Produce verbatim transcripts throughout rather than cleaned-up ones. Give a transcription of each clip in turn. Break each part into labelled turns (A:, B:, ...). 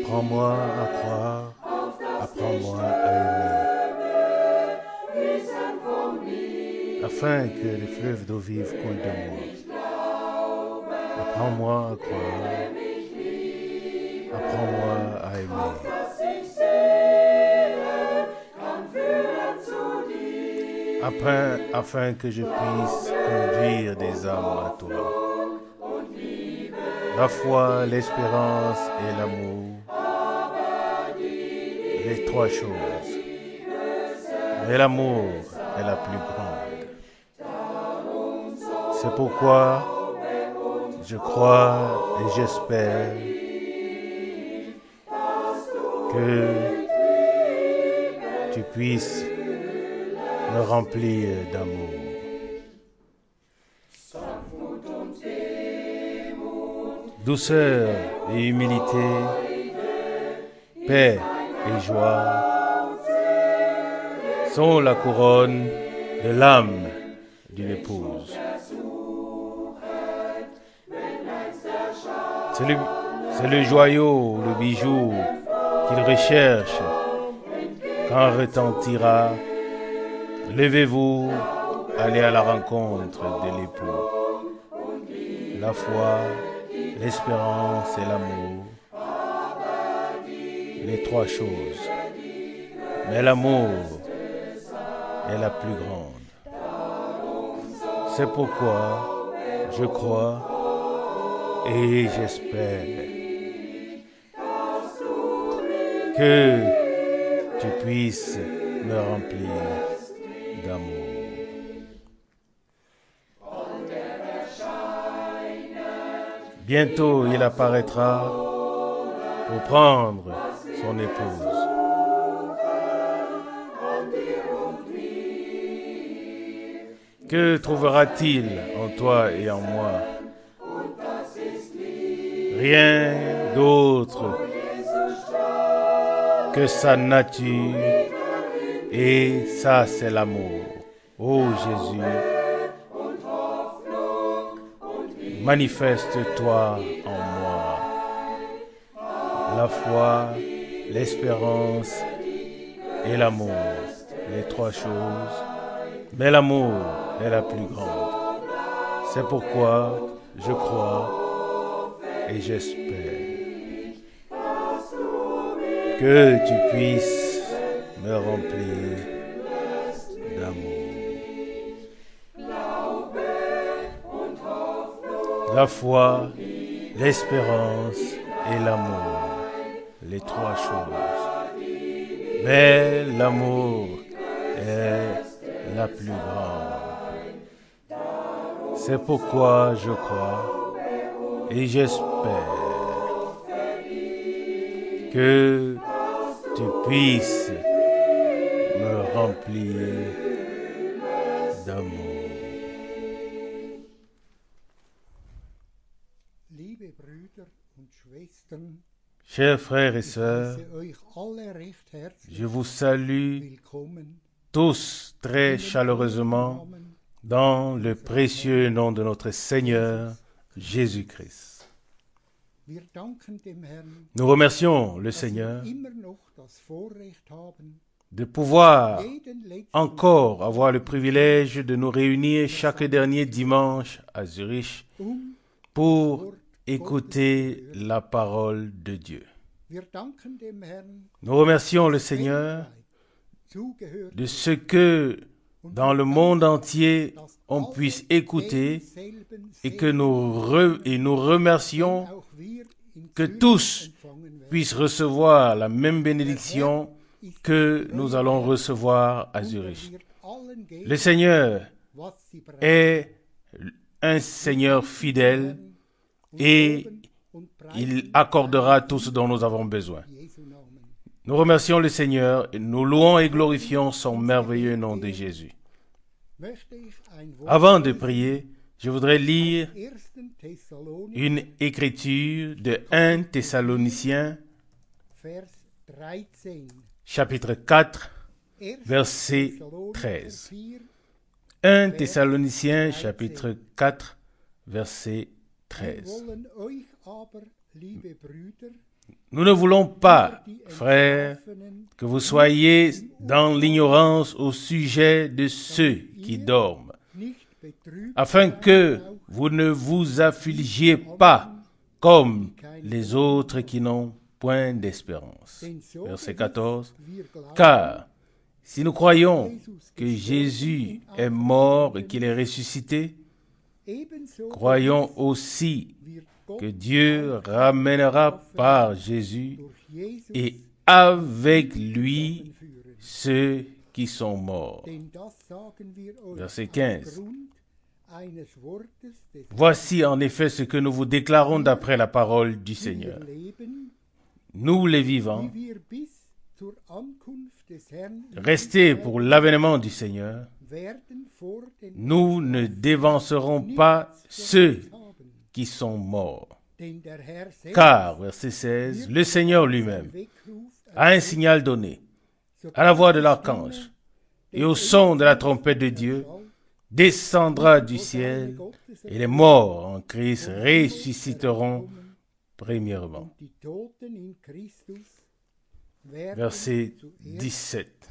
A: Apprends-moi à croire, apprends-moi à aimer, afin que les fleuves d'eau vive coulent de moi. Apprends-moi à croire, apprends-moi à aimer, afin, afin que je puisse conduire des âmes à toi. La foi, l'espérance et l'amour, les trois choses. Mais l'amour est la plus grande. C'est pourquoi je crois et j'espère que tu puisses me remplir d'amour. Douceur et humilité, paix et joie sont la couronne de l'âme d'une épouse. C'est le, c'est le joyau, le bijou qu'il recherche quand retentira. Levez-vous, allez à la rencontre de l'époux. La foi, l'espérance et l'amour, les trois choses. Mais l'amour est la plus grande. C'est pourquoi je crois et j'espère que tu puisses me remplir d'amour. Bientôt il apparaîtra pour prendre son épouse. Que trouvera-t-il en toi et en moi? Rien d'autre que sa nature, et ça c'est l'amour. Ô Jésus, manifeste-toi en moi. La foi, l'espérance et l'amour, les trois choses. Mais l'amour est la plus grande. C'est pourquoi je crois et j'espère que tu puisses me remplir d'amour. La foi, l'espérance et l'amour, les trois choses. Mais l'amour est la plus grande. C'est pourquoi je crois et j'espère que tu puisses me remplir d'amour. Chers frères et sœurs, je vous salue tous très chaleureusement dans le précieux nom de notre Seigneur Jésus-Christ. Nous remercions le Seigneur de pouvoir encore avoir le privilège de nous réunir chaque dernier dimanche à Zurich pour écouter la parole de Dieu. Nous remercions le Seigneur de ce que dans le monde entier on puisse écouter et que nous, re, et nous remercions que tous puissent recevoir la même bénédiction que nous allons recevoir à Zurich. Le Seigneur est un Seigneur fidèle et il accordera tout ce dont nous avons besoin. Nous remercions le Seigneur et nous louons et glorifions son merveilleux nom de Jésus. Avant de prier, je voudrais lire une écriture de un Thessaloniciens, chapitre quatre, verset treize. un Thessaloniciens, chapitre quatre, verset treize. Nous ne voulons pas, frères, que vous soyez dans l'ignorance au sujet de ceux qui dorment, afin que vous ne vous affligiez pas comme les autres qui n'ont point d'espérance. Verset quatorze. Car si nous croyons que Jésus est mort et qu'il est ressuscité, croyons aussi que Dieu ramènera par Jésus et avec lui ceux qui sont morts. Verset quinze. Voici en effet ce que nous vous déclarons d'après la parole du Seigneur. Nous les vivants, restés pour l'avènement du Seigneur, nous ne dévancerons pas ceux qui sont morts. Car, verset seize, le Seigneur lui-même a un signal donné, à la voix de l'archange, et au son de la trompette de Dieu, descendra du ciel, et les morts en Christ ressusciteront premièrement. Verset dix-sept.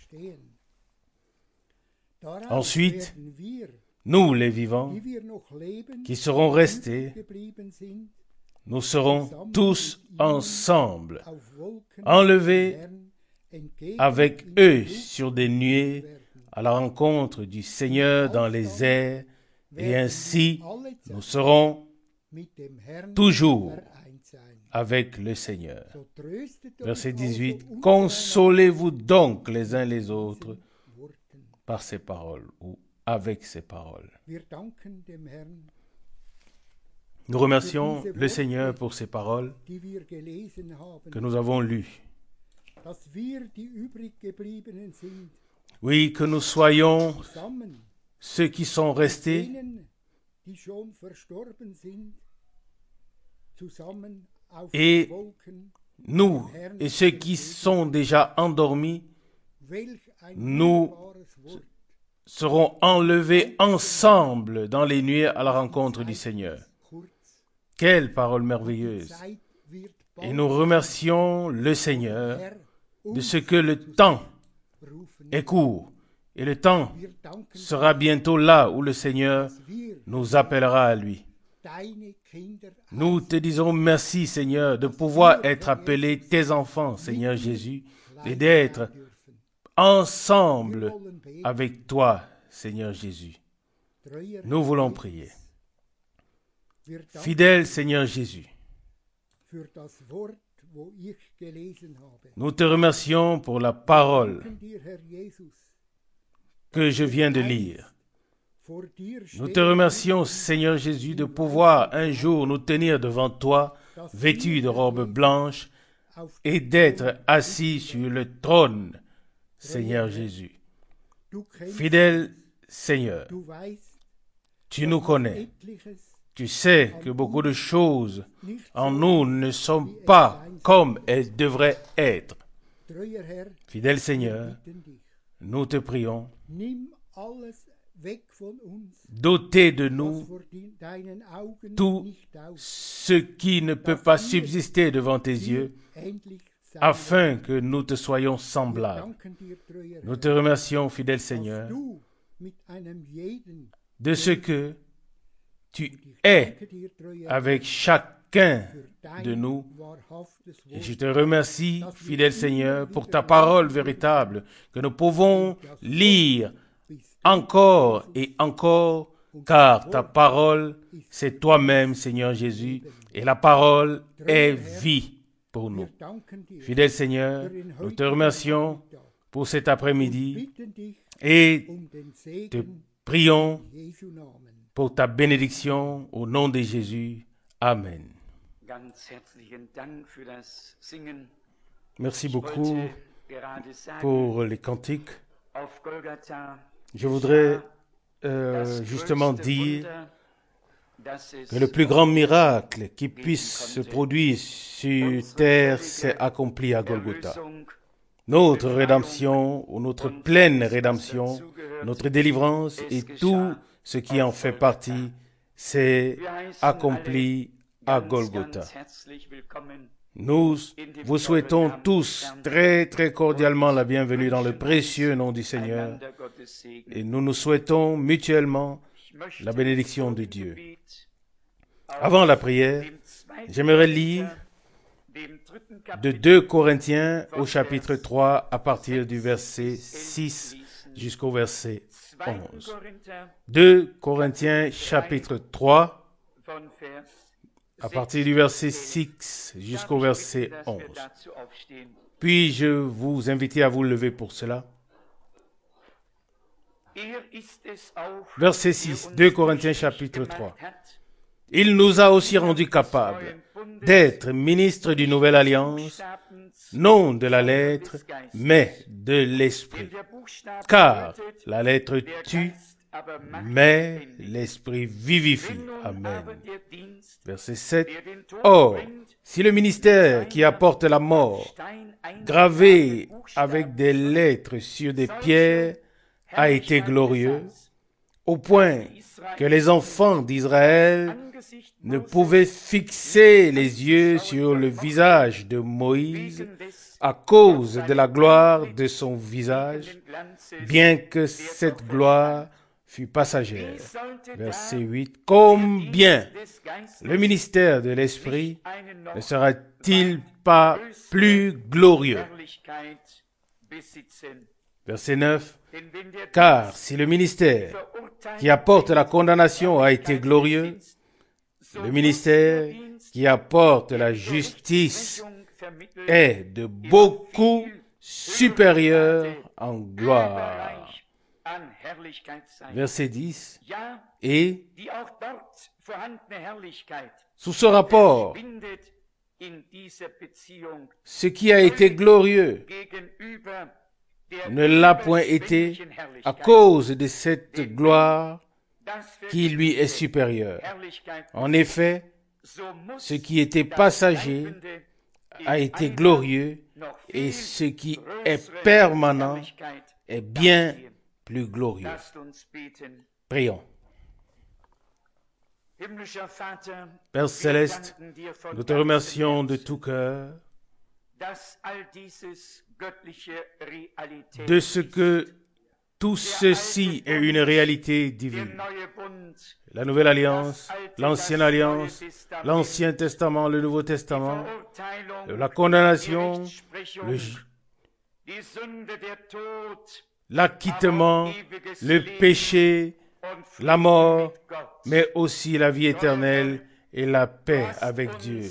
A: Ensuite, nous les vivants, qui serons restés, nous serons tous ensemble, enlevés avec eux sur des nuées, à la rencontre du Seigneur dans les airs, et ainsi nous serons toujours avec le Seigneur. Verset dix-huit. Consolez-vous donc les uns les autres par ces paroles ou avec ces paroles. Nous remercions le Seigneur pour ces paroles que nous avons lues. Oui, que nous soyons ceux qui sont restés, et nous et ceux qui sont déjà endormis, nous serons enlevés ensemble dans les nuées à la rencontre du Seigneur. Quelle parole merveilleuse! Et nous remercions le Seigneur de ce que le temps est court, et le temps sera bientôt là où le Seigneur nous appellera à lui. Nous te disons merci, Seigneur, de pouvoir être appelés tes enfants, Seigneur Jésus, et d'être ensemble avec toi, Seigneur Jésus. Nous voulons prier. Fidèle Seigneur Jésus, nous te remercions pour la parole que je viens de lire. Nous te remercions, Seigneur Jésus, de pouvoir un jour nous tenir devant toi, vêtus de robes blanches, et d'être assis sur le trône, Seigneur Jésus. Fidèle Seigneur, tu nous connais. Tu sais que beaucoup de choses en nous ne sont pas comme elles devraient être. Fidèle Seigneur, nous te prions, doté de nous tout ce qui ne peut pas subsister devant tes yeux, afin que nous te soyons semblables. Nous te remercions, fidèle Seigneur, de ce que tu es avec chacun de nous. Et je te remercie, fidèle Seigneur, pour ta parole véritable que nous pouvons lire encore et encore, car ta parole, c'est toi-même, Seigneur Jésus, et la parole est vie pour nous. Fidèle Seigneur, nous te remercions pour cet après-midi et te prions pour ta bénédiction au nom de Jésus. Amen. Merci beaucoup pour les cantiques. Je voudrais euh, justement dire que le plus grand miracle qui puisse se produire sur terre s'est accompli à Golgotha. Notre rédemption, ou notre pleine rédemption, notre délivrance et tout ce qui en fait partie s'est accompli à Golgotha. Nous vous souhaitons tous très très cordialement la bienvenue dans le précieux nom du Seigneur et nous nous souhaitons mutuellement la bénédiction de Dieu. Avant la prière, j'aimerais lire de deux Corinthiens au chapitre trois à partir du verset six jusqu'au verset onze. deux Corinthiens chapitre trois à partir du verset six jusqu'au verset onze. Puis-je vous inviter à vous lever pour cela? Verset six, deux Corinthiens chapitre trois. Il nous a aussi rendus capables d'être ministres d'une nouvelle alliance, non de la lettre, mais de l'esprit. Car la lettre tue, mais l'esprit vivifie. Amen. Verset sept. Or, si le ministère qui apporte la mort, gravé avec des lettres sur des pierres, a été glorieux, au point que les enfants d'Israël ne pouvaient fixer les yeux sur le visage de Moïse à cause de la gloire de son visage, bien que cette gloire fut passagère. Verset huit. Combien le ministère de l'Esprit ne sera-t-il pas plus glorieux? Verset neuf. Car si le ministère qui apporte la condamnation a été glorieux, le ministère qui apporte la justice est de beaucoup supérieur en gloire. Verset dix. Et sous ce rapport, ce qui a été glorieux ne l'a point été à cause de cette gloire qui lui est supérieure. En effet, ce qui était passager a été glorieux et ce qui est permanent est bien plus glorieux. Prions. Père Céleste, nous te remercions de tout cœur de ce que tout ceci est une réalité divine. La Nouvelle Alliance, l'Ancienne Alliance, l'Ancien Testament, le Nouveau Testament, la condamnation, le, l'acquittement, le péché, la mort, mais aussi la vie éternelle et la paix avec Dieu.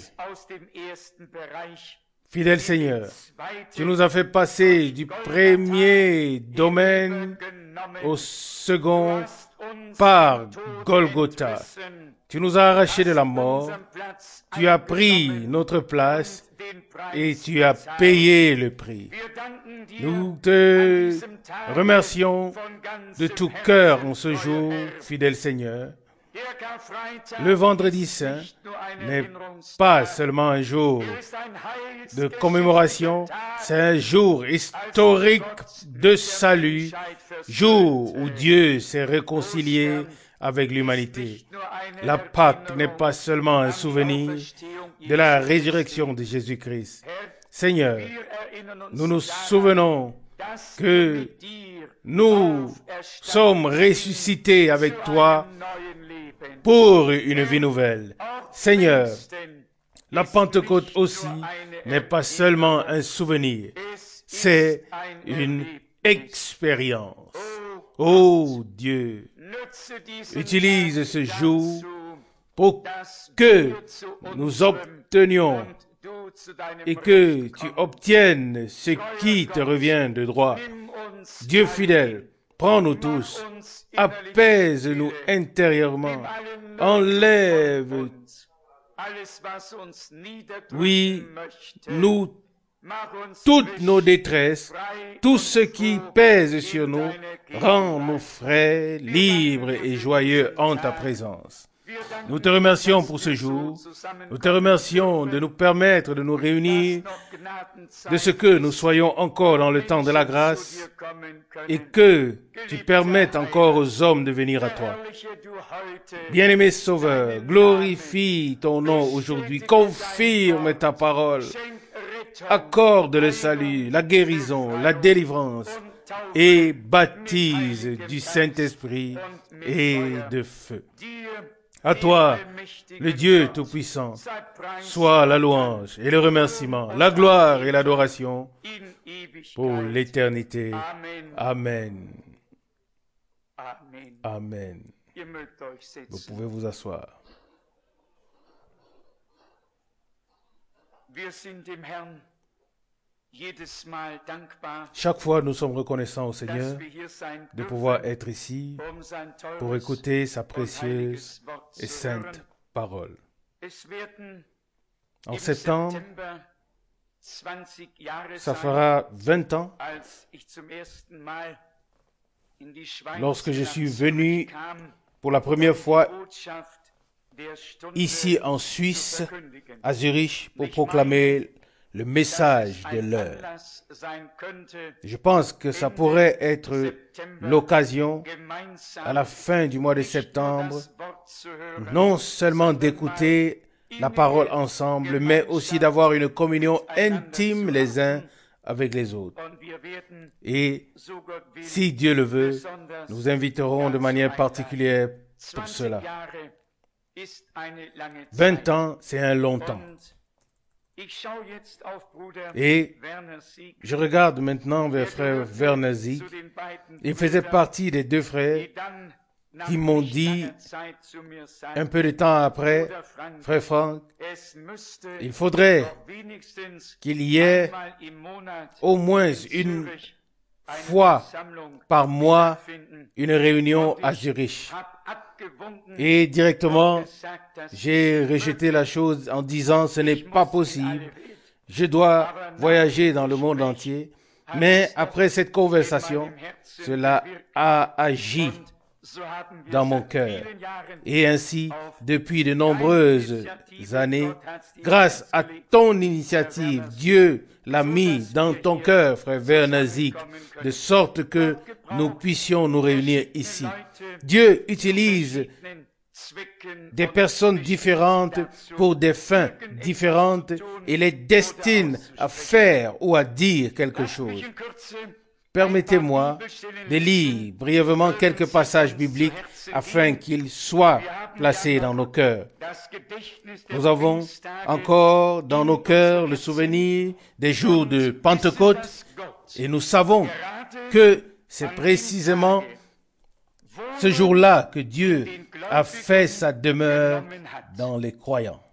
A: Fidèle Seigneur, tu nous as fait passer du premier domaine au second par Golgotha. Tu nous as arrachés de la mort, tu as pris notre place et tu as payé le prix. Nous te remercions de tout cœur en ce jour, fidèle Seigneur. Le vendredi saint n'est pas seulement un jour de commémoration, c'est un jour historique de salut, jour où Dieu s'est réconcilié avec l'humanité. La Pâque n'est pas seulement un souvenir de la résurrection de Jésus-Christ. Seigneur, nous nous souvenons que nous sommes ressuscités avec toi pour une vie nouvelle. Seigneur, la Pentecôte aussi n'est pas seulement un souvenir, c'est une expérience. Oh Dieu, utilise ce jour pour que nous obtenions et que tu obtiennes ce qui te revient de droit. Dieu fidèle, prends-nous tous, apaise-nous intérieurement, enlève, oui, nous, toutes nos détresses, tout ce qui pèse sur nous, rends-nous frais, libres et joyeux en ta présence. Nous te remercions pour ce jour. Nous te remercions de nous permettre de nous réunir, de ce que nous soyons encore dans le temps de la grâce et que tu permettes encore aux hommes de venir à toi. Bien-aimé Sauveur, glorifie ton nom aujourd'hui, confirme ta parole, accorde le salut, la guérison, la délivrance et baptise du Saint-Esprit et de feu. À toi, le Dieu Tout-Puissant, soit la louange et le remerciement, la gloire et l'adoration pour l'éternité. Amen. Amen. Vous pouvez vous asseoir. Chaque fois, nous sommes reconnaissants au Seigneur de pouvoir être ici pour écouter sa précieuse et sainte parole. En septembre, ça fera vingt ans lorsque je suis venu pour la première fois ici en Suisse, à Zurich, pour proclamer le message de l'heure. Je pense que ça pourrait être l'occasion, à la fin du mois de septembre, non seulement d'écouter la parole ensemble, mais aussi d'avoir une communion intime les uns avec les autres. Et si Dieu le veut, nous vous inviterons de manière particulière pour cela. Vingt ans, c'est un long temps. Et je regarde maintenant vers frère Werner Sieg. Il faisait partie des deux frères qui m'ont dit un peu de temps après, frère Franck, il faudrait qu'il y ait au moins une fois par mois une réunion à Zurich. Et directement, j'ai rejeté la chose en disant ce n'est pas possible. Je dois voyager dans le monde entier. Mais après cette conversation, cela a agi dans mon cœur. Et ainsi, depuis de nombreuses années, grâce à ton initiative, Dieu l'a mis dans ton cœur, frère Werner Sieg, de sorte que nous puissions nous réunir ici. Dieu utilise des personnes différentes pour des fins différentes et les destine à faire ou à dire quelque chose. Permettez-moi de lire brièvement quelques passages bibliques afin qu'ils soient placés dans nos cœurs. Nous avons encore dans nos cœurs le souvenir des jours de Pentecôte et nous savons que c'est précisément ce jour-là que Dieu a fait sa demeure dans les croyants.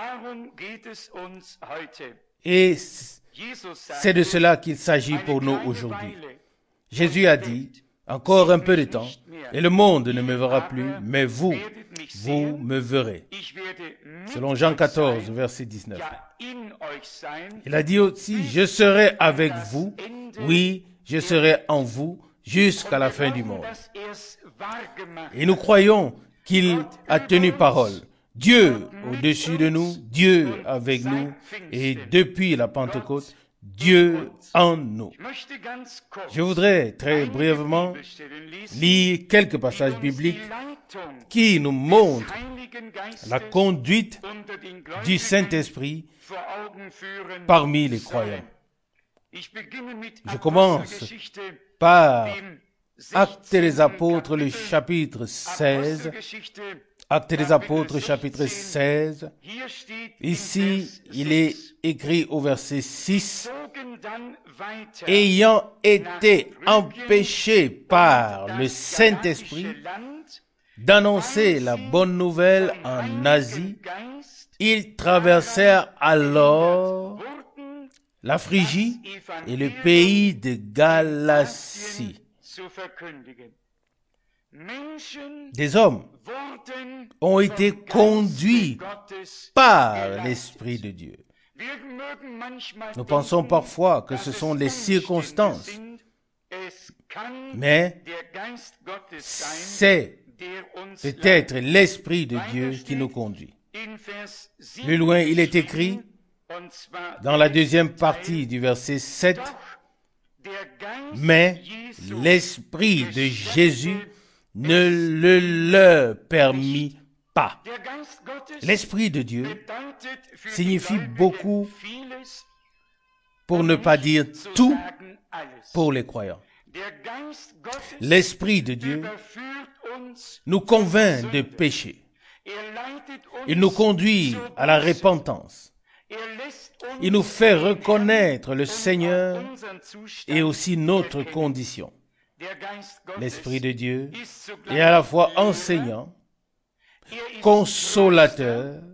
A: Et c'est de cela qu'il s'agit pour nous aujourd'hui. Jésus a dit, encore un peu de temps, et le monde ne me verra plus, mais vous, vous me verrez. Selon Jean quatorze, verset dix-neuf. Il a dit aussi, je serai avec vous, oui, je serai en vous, jusqu'à la fin du monde. Et nous croyons qu'il a tenu parole. Dieu au-dessus de nous, Dieu avec nous, et depuis la Pentecôte, Dieu en nous. Je voudrais très brièvement lire quelques passages bibliques qui nous montrent la conduite du Saint-Esprit parmi les croyants. Je commence par Actes des Apôtres, le chapitre seize. Actes des Apôtres, chapitre seize. Ici, il est écrit au verset six. Ayant été empêchés par le Saint-Esprit d'annoncer la bonne nouvelle en Asie, ils traversèrent alors la Phrygie et le pays de Galatie. Des hommes ont été conduits par l'Esprit de Dieu. Nous pensons parfois que ce sont les circonstances, mais c'est peut-être l'Esprit de Dieu qui nous conduit. Plus loin, il est écrit, dans la deuxième partie du verset sept, « Mais l'Esprit de Jésus ne le leur permit pas. » L'Esprit de Dieu signifie beaucoup, pour ne pas dire tout, pour les croyants. L'Esprit de Dieu nous convainc de péché. Il nous conduit à la repentance. Il nous fait reconnaître le Seigneur et aussi notre condition. L'Esprit de Dieu est à la fois enseignant, consolateur,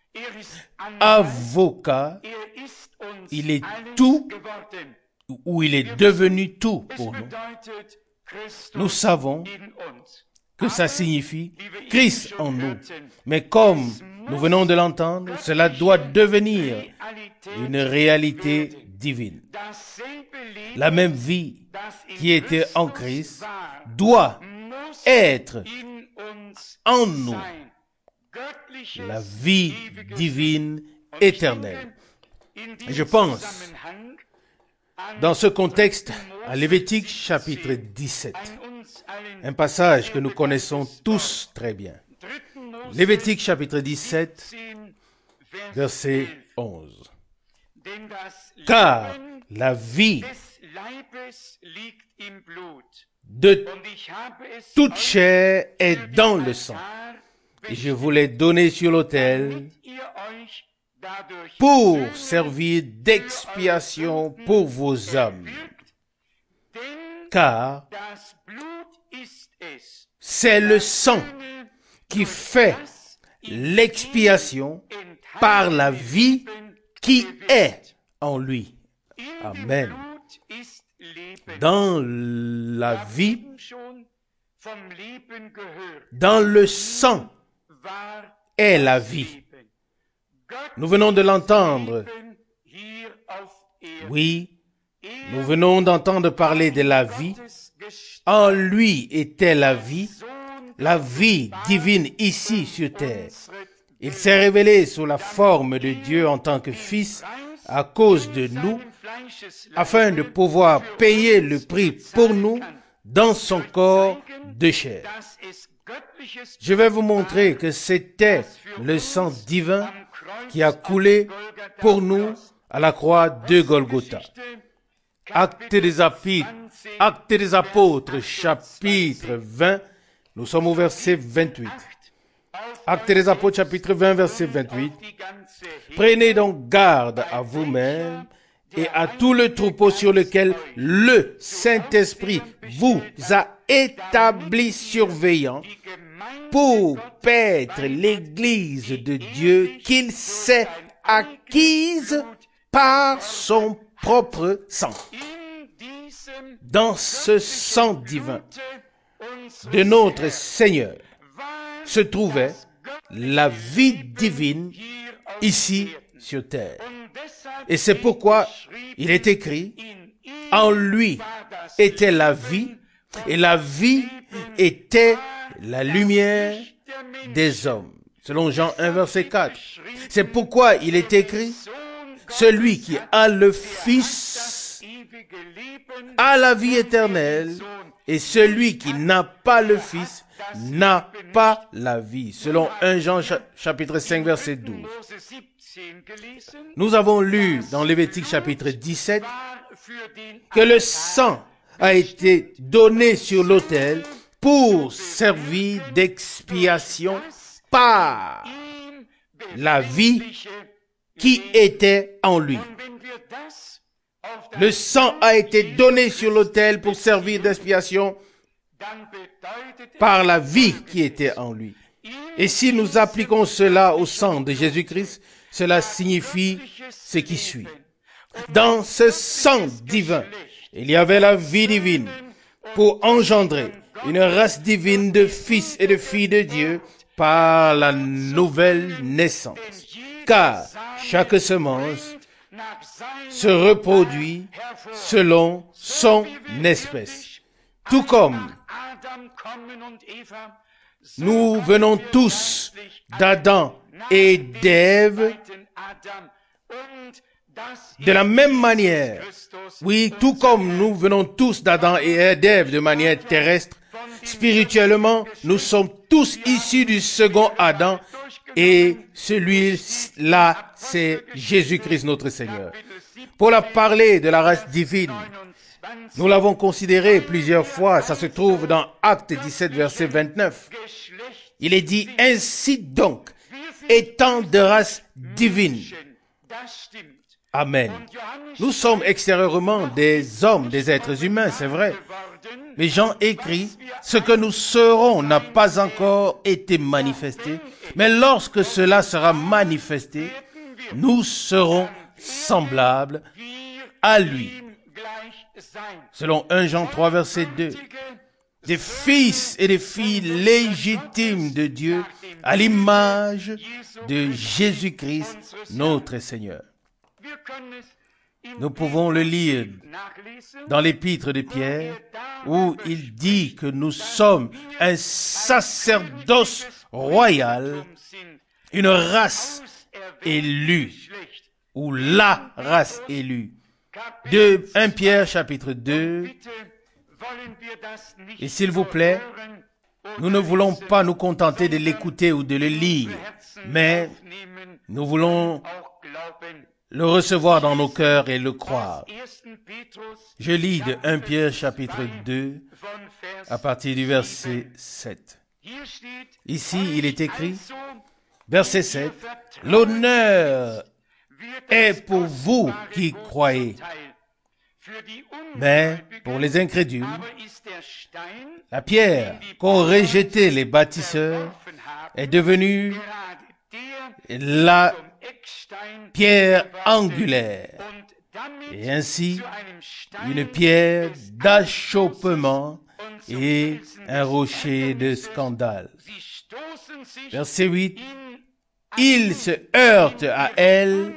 A: avocat. Il est tout, ou il est devenu tout pour nous. Nous savons que ça signifie Christ en nous. Mais comme nous venons de l'entendre, cela doit devenir une réalité divine. La même vie qui était en Christ doit être en nous. La vie divine éternelle. Je pense, dans ce contexte, à Lévitique chapitre dix-sept, un passage que nous connaissons tous très bien. Lévitique chapitre dix-sept, verset onze. Car la vie de toute chair est dans le sang, et je vous l'ai donné sur l'autel pour servir d'expiation pour vos âmes. Car c'est le sang qui fait l'expiation par la vie qui est en lui. Amen. Dans la vie, dans le sang est la vie. Nous venons de l'entendre. Oui, nous venons d'entendre parler de la vie. En lui était la vie, la vie divine ici sur terre. Il s'est révélé sous la forme de Dieu en tant que Fils à cause de nous, afin de pouvoir payer le prix pour nous dans son corps de chair. Je vais vous montrer que c'était le sang divin qui a coulé pour nous à la croix de Golgotha. Actes des Apôtres, Actes des Apôtres, chapitre vingt, nous sommes au verset vingt-huit. Actes des Apôtres, chapitre vingt, verset vingt-huit. Prenez donc garde à vous-même et à tout le troupeau sur lequel le Saint-Esprit vous a établi surveillant pour paître l'Église de Dieu qu'il s'est acquise par son propre sang. Dans ce sang divin de notre Seigneur se trouvait la vie divine ici sur terre. Et c'est pourquoi il est écrit, en lui était la vie, et la vie était la lumière des hommes. Selon Jean un, verset quatre. C'est pourquoi il est écrit, celui qui a le Fils a la vie éternelle, et celui qui n'a pas le Fils n'a pas la vie. Selon un Jean chapitre cinq, verset douze. Nous avons lu dans Lévitique chapitre dix-sept que le sang a été donné sur l'autel pour servir d'expiation par la vie qui était en lui. Le sang a été donné sur l'autel pour servir d'expiation par la vie qui était en lui. Et si nous appliquons cela au sang de Jésus-Christ, cela signifie ce qui suit. Dans ce sang divin, il y avait la vie divine pour engendrer une race divine de fils et de filles de Dieu par la nouvelle naissance. Car chaque semence se reproduit selon son espèce. Tout comme nous venons tous d'Adam et d'Ève de la même manière. Oui, tout comme nous venons tous d'Adam et d'Ève de manière terrestre, spirituellement, nous sommes tous issus du second Adam et celui-là, c'est Jésus-Christ notre Seigneur. Pour la parler de la race divine, nous l'avons considéré plusieurs fois, ça se trouve dans Actes dix-sept, verset vingt-neuf. Il est dit, ainsi donc, étant de race divine. Amen. Nous sommes extérieurement des hommes, des êtres humains, c'est vrai. Mais Jean écrit, ce que nous serons n'a pas encore été manifesté, mais lorsque cela sera manifesté, nous serons semblables à lui. Selon premier Jean trois, verset deux. Des fils et des filles légitimes de Dieu à l'image de Jésus-Christ, notre Seigneur. Nous pouvons le lire dans l'épître de Pierre, où il dit que nous sommes un sacerdoce royal, une race élue, ou la race élue. De premier Pierre chapitre deux, et s'il vous plaît, nous ne voulons pas nous contenter de l'écouter ou de le lire, mais nous voulons le recevoir dans nos cœurs et le croire. Je lis de premier Pierre chapitre deux à partir du verset sept. Ici, il est écrit, verset sept, « L'honneur est pour vous qui croyez. Mais pour les incrédules, la pierre qu'ont rejetée les bâtisseurs est devenue la pierre angulaire, et ainsi une pierre d'achoppement et un rocher de scandale. » Verset huit, « Ils se heurtent à elle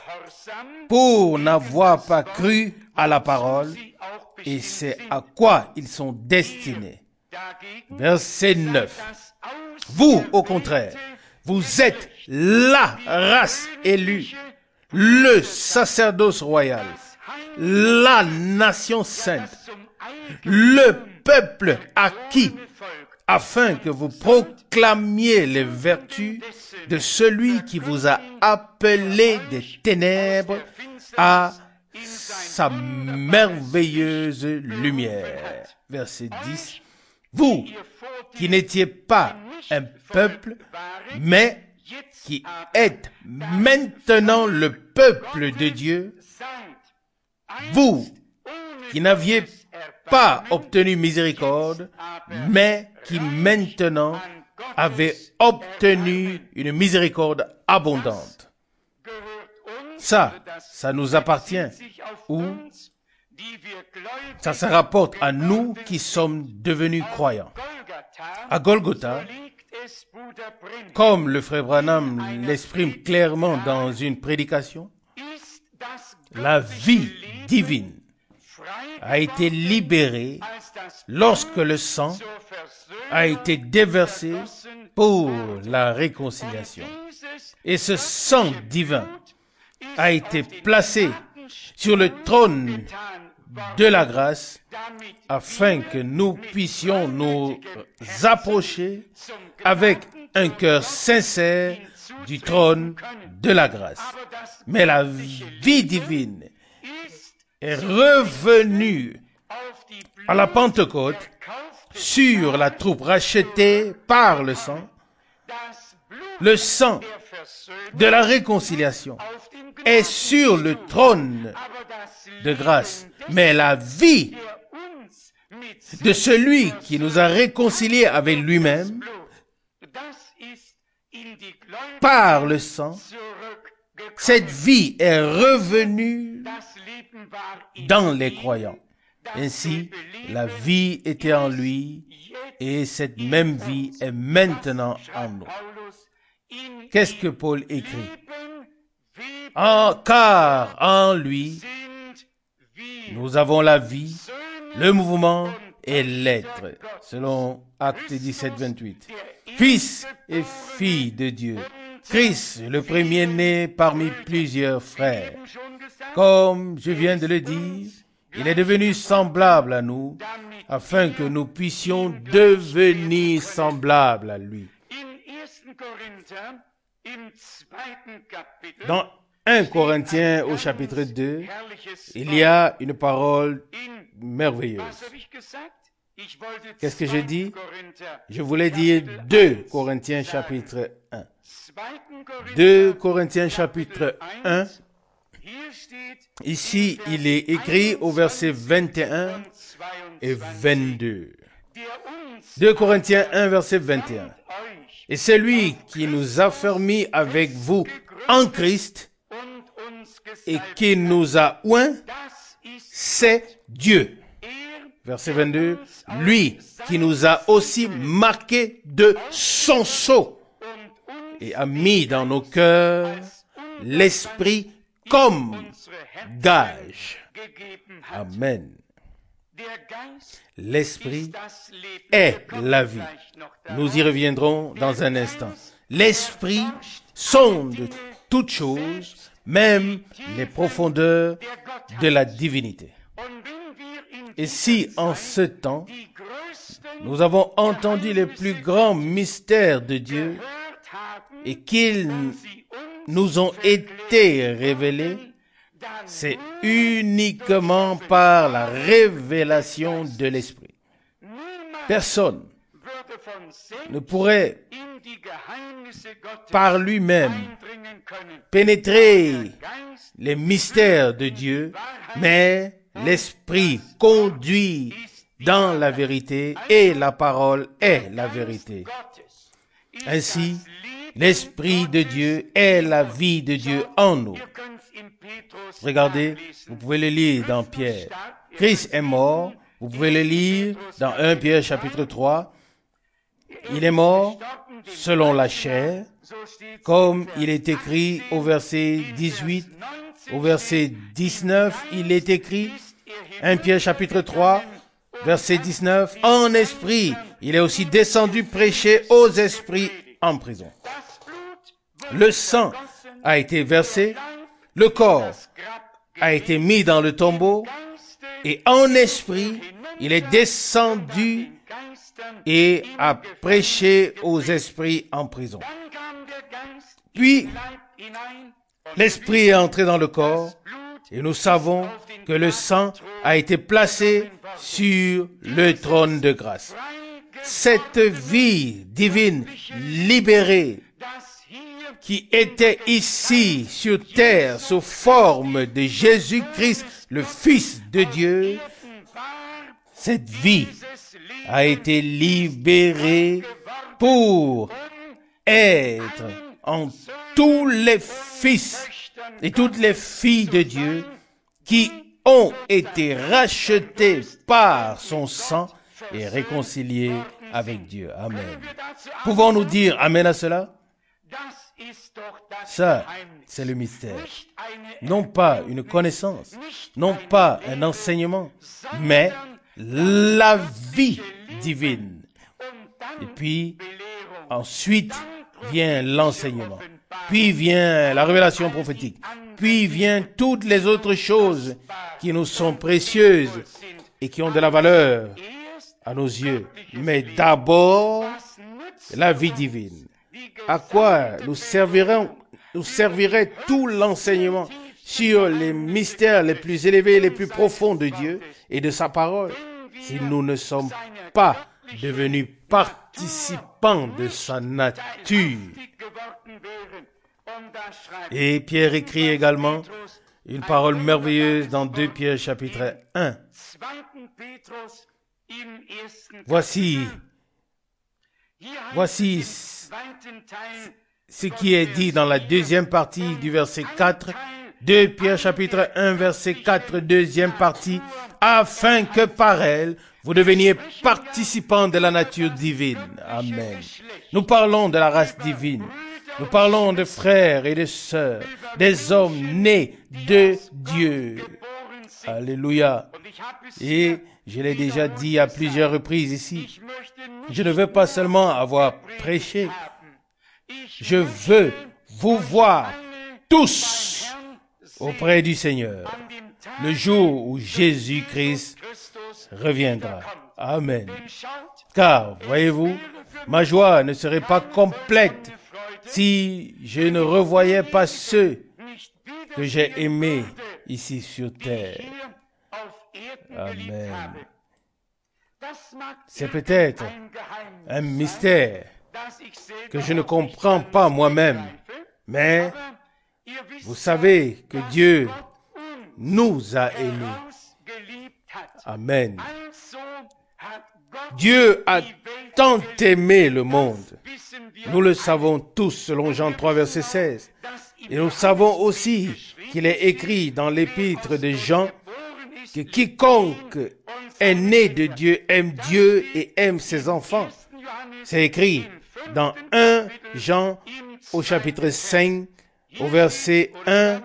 A: pour n'avoir pas cru à la parole, et c'est à quoi ils sont destinés. » Verset neuf. « Vous, au contraire, vous êtes la race élue, le sacerdoce royal, la nation sainte, le peuple acquis, afin que vous proclamiez les vertus de celui qui vous a appelé des ténèbres à sa merveilleuse lumière. » Verset dix. « Vous qui n'étiez pas un peuple, mais qui êtes maintenant le peuple de Dieu, vous qui n'aviez pas obtenu miséricorde, mais qui maintenant avez obtenu une miséricorde abondante. » Ça, ça nous appartient, ou ça se rapporte à nous qui sommes devenus croyants. À Golgotha, comme le frère Branham l'exprime clairement dans une prédication, la vie divine a été libérée lorsque le sang a été déversé pour la réconciliation. Et ce sang divin a été placé sur le trône de la grâce afin que nous puissions nous approcher avec un cœur sincère du trône de la grâce. Mais la vie divine est revenue à la Pentecôte sur la troupe rachetée par le sang, le sang de la réconciliation est sur le trône de grâce, mais la vie de celui qui nous a réconciliés avec lui-même par le sang, cette vie est revenue dans les croyants. Ainsi, la vie était en lui et cette même vie est maintenant en nous. Qu'est-ce que Paul écrit? En, car en lui, nous avons la vie, le mouvement et l'être, selon Actes dix-sept, vingt-huit. Fils et fille de Dieu, Christ, le premier-né parmi plusieurs frères. Comme je viens de le dire, il est devenu semblable à nous, afin que nous puissions devenir semblables à lui. Dans un Corinthiens au chapitre deux, il y a une parole merveilleuse. Qu'est-ce que je dis? Je voulais dire deux Corinthiens chapitre un. deux Corinthiens chapitre un. Ici, il est écrit au verset vingt et un et vingt-deux. deux Corinthiens un, verset vingt et un. Et c'est lui qui nous a fermis avec vous en Christ et qui nous a oints, c'est Dieu. Verset vingt-deux. Lui qui nous a aussi marqués de son sceau et a mis dans nos cœurs l'esprit comme gage. Amen. L'esprit est la vie. Nous y reviendrons dans un instant. L'esprit sonde toutes choses, même les profondeurs de la divinité. Et si en ce temps, nous avons entendu les plus grands mystères de Dieu et qu'ils nous ont été révélés, c'est uniquement par la révélation de l'Esprit. Personne ne pourrait par lui-même pénétrer les mystères de Dieu, mais l'Esprit conduit dans la vérité et la parole est la vérité. Ainsi, l'Esprit de Dieu est la vie de Dieu en nous. Regardez, vous pouvez le lire dans Pierre. Christ est mort, vous pouvez le lire dans un Pierre chapitre trois. Il est mort selon la chair, comme il est écrit au verset dix-huit, au verset dix-neuf, il est écrit, un Pierre chapitre trois, verset dix-neuf, en esprit, il est aussi descendu prêcher aux esprits en prison. Le sang a été versé, le corps a été mis dans le tombeau, et en esprit, il est descendu et a prêché aux esprits en prison. Puis, l'esprit est entré dans le corps, et nous savons que le sang a été placé sur le trône de grâce. Cette vie divine libérée qui était ici sur terre sous forme de Jésus-Christ, le Fils de Dieu, cette vie a été libérée pour être en tous les fils et toutes les filles de Dieu qui ont été rachetés par son sang et réconciliés avec Dieu. Amen. Pouvons-nous dire Amen à cela? Ça, c'est le mystère. Non pas une connaissance, non pas un enseignement, mais la vie divine. Et puis, ensuite vient l'enseignement. Puis vient la révélation prophétique. Puis vient toutes les autres choses qui nous sont précieuses et qui ont de la valeur à nos yeux. Mais d'abord, la vie divine. À quoi nous servirons, nous servirait tout l'enseignement sur les mystères les plus élevés, les plus profonds de Dieu et de sa parole, si nous ne sommes pas devenus participants de sa nature. Et Pierre écrit également une parole merveilleuse dans deux Pierre chapitre un. Voici, voici ce qui est dit dans la deuxième partie du verset quatre, deux Pierre chapitre un, verset quatre, deuxième partie, afin que par elle, vous deveniez participants de la nature divine. Amen. Nous parlons de la race divine. Nous parlons de frères et de sœurs, des hommes nés de Dieu, Alléluia. Et je l'ai déjà dit à plusieurs reprises ici, je ne veux pas seulement avoir prêché, je veux vous voir tous auprès du Seigneur le jour où Jésus-Christ reviendra. Amen. Car, voyez-vous, ma joie ne serait pas complète si je ne revoyais pas ceux que j'ai aimés ici sur terre. Amen. C'est peut-être un mystère que je ne comprends pas moi-même, mais vous savez que Dieu nous a aimés. Amen. Dieu a tant aimé le monde. Nous le savons tous selon Jean trois, verset seize. Et nous savons aussi qu'il est écrit dans l'épître de Jean que quiconque est né de Dieu aime Dieu et aime ses enfants. C'est écrit dans un Jean au chapitre cinq, au verset un.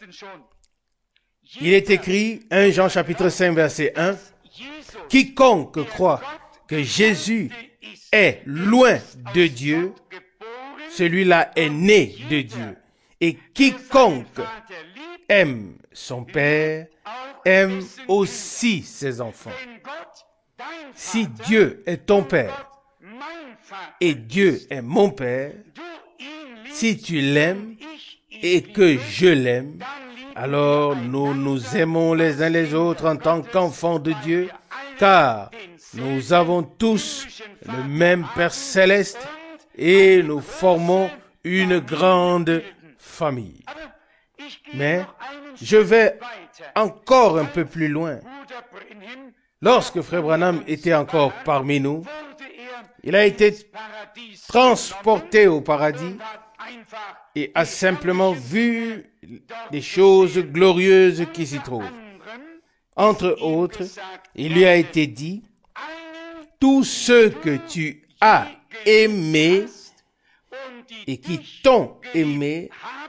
A: Il est écrit, un Jean chapitre cinq, verset un, « Quiconque croit que Jésus est loin de Dieu, celui-là est né de Dieu. Et quiconque aime son Père, aime aussi ses enfants. » Si Dieu est ton Père et Dieu est mon Père, si tu l'aimes et que je l'aime, alors nous nous aimons les uns les autres en tant qu'enfants de Dieu, car nous avons tous le même Père céleste et nous formons une grande famille. Mais je vais encore un peu plus loin. Lorsque Frère Branham était encore parmi nous, il a été transporté au paradis et a simplement vu des choses glorieuses qui s'y trouvent. Entre autres, il lui a été dit, tous ceux que tu as aimés et qui t'ont aimé,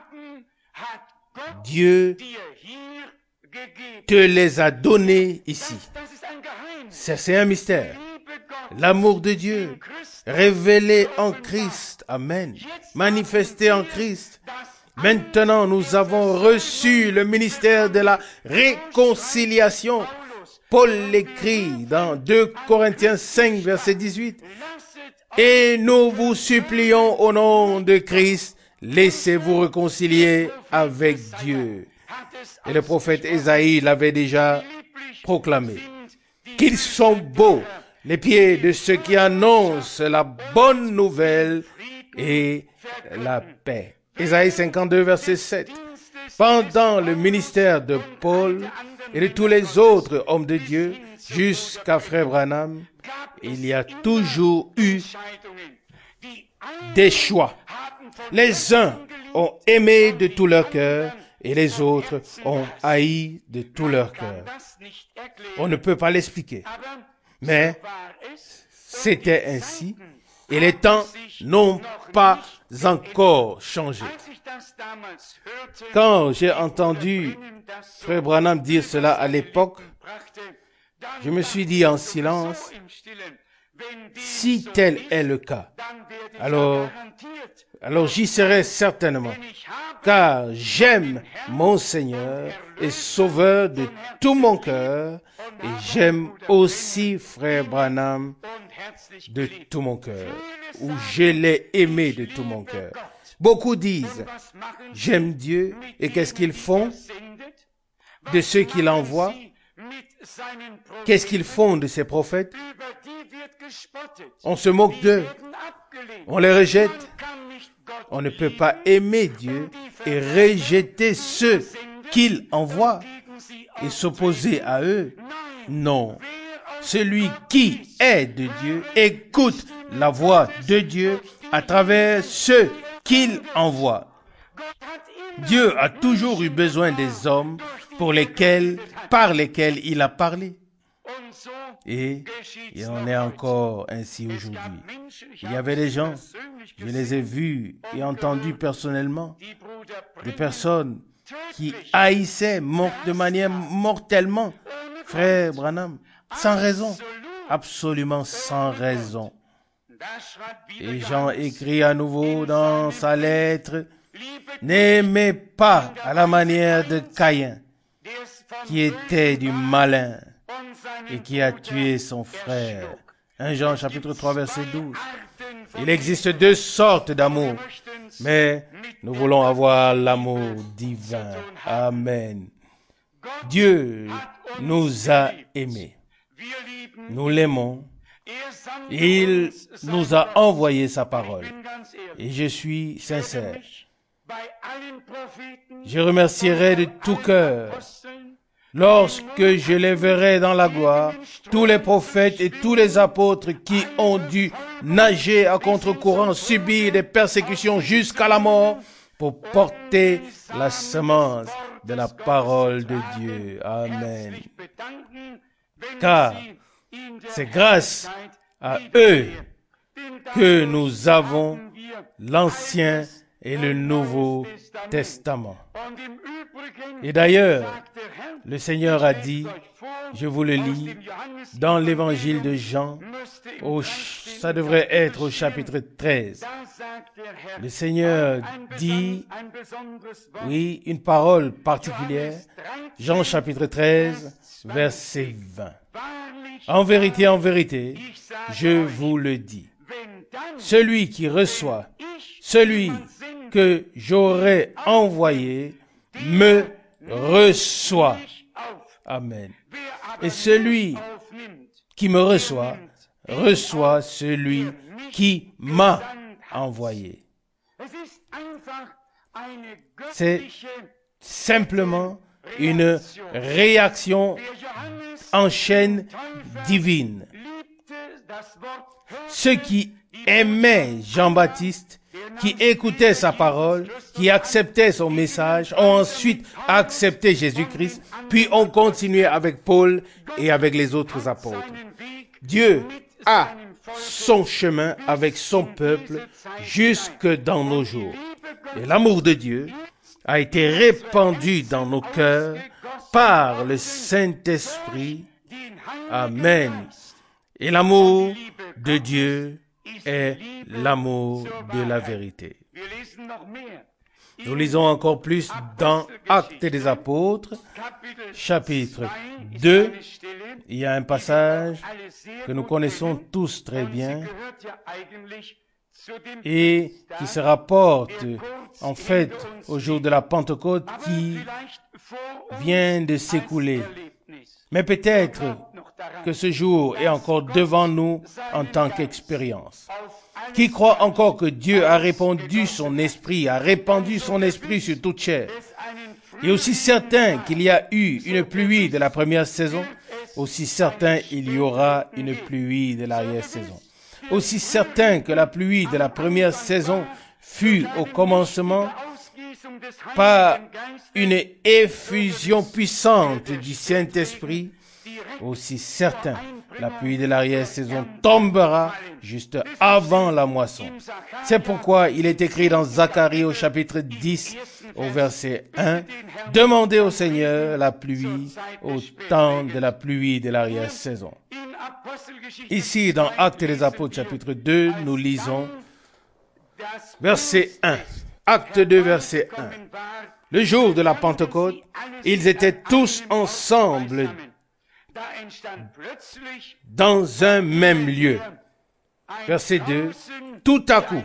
A: Dieu te les a donnés ici. Ça, c'est un mystère. L'amour de Dieu, révélé en Christ, amen, manifesté en Christ. Maintenant, nous avons reçu le ministère de la réconciliation. Paul l'écrit dans deux Corinthiens cinq, verset dix-huit. Et nous vous supplions au nom de Christ, laissez-vous réconcilier avec Dieu. Et le prophète Ésaïe l'avait déjà proclamé. Qu'ils sont beaux les pieds de ceux qui annoncent la bonne nouvelle et la paix. Ésaïe cinquante-deux, verset sept. Pendant le ministère de Paul et de tous les autres hommes de Dieu, jusqu'à Frère Branham, il y a toujours eu des choix. Les uns ont aimé de tout leur cœur et les autres ont haï de tout leur cœur. On ne peut pas l'expliquer. Mais c'était ainsi et les temps n'ont pas encore changé. Quand j'ai entendu Frère Branham dire cela à l'époque, je me suis dit en silence, si tel est le cas, alors, alors j'y serai certainement, car j'aime mon Seigneur et Sauveur de tout mon cœur, et j'aime aussi Frère Branham de tout mon cœur, ou je l'ai aimé de tout mon cœur. Beaucoup disent, j'aime Dieu, et qu'est-ce qu'ils font de ceux qu'il envoie? Qu'est-ce qu'ils font de ces prophètes? On se moque d'eux, on les rejette. On ne peut pas aimer Dieu et rejeter ceux qu'il envoie et s'opposer à eux. Non. Celui qui est de Dieu écoute la voix de Dieu à travers ceux qu'il envoie. Dieu a toujours eu besoin des hommes pour lesquels, par lesquels il a parlé. Et il en est encore ainsi aujourd'hui. Il y avait des gens, je les ai vus et entendus personnellement, des personnes qui haïssait mort, de manière mortellement frère Branham, sans raison, absolument sans raison. Et Jean écrit à nouveau dans sa lettre, « N'aimez pas à la manière de Caïn, qui était du malin et qui a tué son frère. » premier Jean chapitre trois verset douze. Il existe deux sortes d'amour, mais nous voulons avoir l'amour divin. Amen. Dieu nous a aimés. Nous l'aimons. Il nous a envoyé sa parole. Et je suis sincère. Je remercierai de tout cœur lorsque je les verrai dans la gloire, tous les prophètes et tous les apôtres qui ont dû nager à contre-courant, subir des persécutions jusqu'à la mort pour porter la semence de la parole de Dieu. Amen. Car c'est grâce à eux que nous avons l'Ancien et le Nouveau Testament. Et d'ailleurs, le Seigneur a dit, je vous le lis, dans l'évangile de Jean, au, ça devrait être au chapitre treize. Le Seigneur dit, oui, une parole particulière, Jean chapitre treize, verset vingt. En vérité, en vérité, je vous le dis, celui qui reçoit, celui que j'aurai envoyé, me reçoit. Amen. Et celui qui me reçoit, reçoit celui qui m'a envoyé. C'est simplement une réaction en chaîne divine. Ceux qui aimaient Jean-Baptiste, qui écoutaient sa parole, qui acceptaient son message, ont ensuite accepté Jésus-Christ, puis ont continué avec Paul et avec les autres apôtres. Dieu a son chemin avec son peuple jusque dans nos jours. Et l'amour de Dieu a été répandu dans nos cœurs par le Saint-Esprit. Amen. Et l'amour de Dieu est l'amour de la vérité. Nous lisons encore plus dans Actes des Apôtres, chapitre deux. Il y a un passage que nous connaissons tous très bien et qui se rapporte en fait au jour de la Pentecôte qui vient de s'écouler. Mais peut-être que ce jour est encore devant nous en tant qu'expérience. Qui croit encore que Dieu a répandu son esprit, a répandu son esprit sur toute chair, et aussi certain qu'il y a eu une pluie de la première saison, aussi certain il y aura une pluie de l'arrière-saison. Aussi certain que la pluie de la première saison fut au commencement par une effusion puissante du Saint-Esprit, aussi certain la pluie de l'arrière-saison tombera juste avant la moisson. C'est pourquoi il est écrit dans Zacharie au chapitre dix, au verset un, « Demandez au Seigneur la pluie au temps de la pluie de l'arrière-saison. » Ici, dans Actes des Apôtres, chapitre deux, nous lisons verset un. Acte deux, verset un. Le jour de la Pentecôte, ils étaient tous ensemble dans un même lieu. Verset deux. Tout à coup,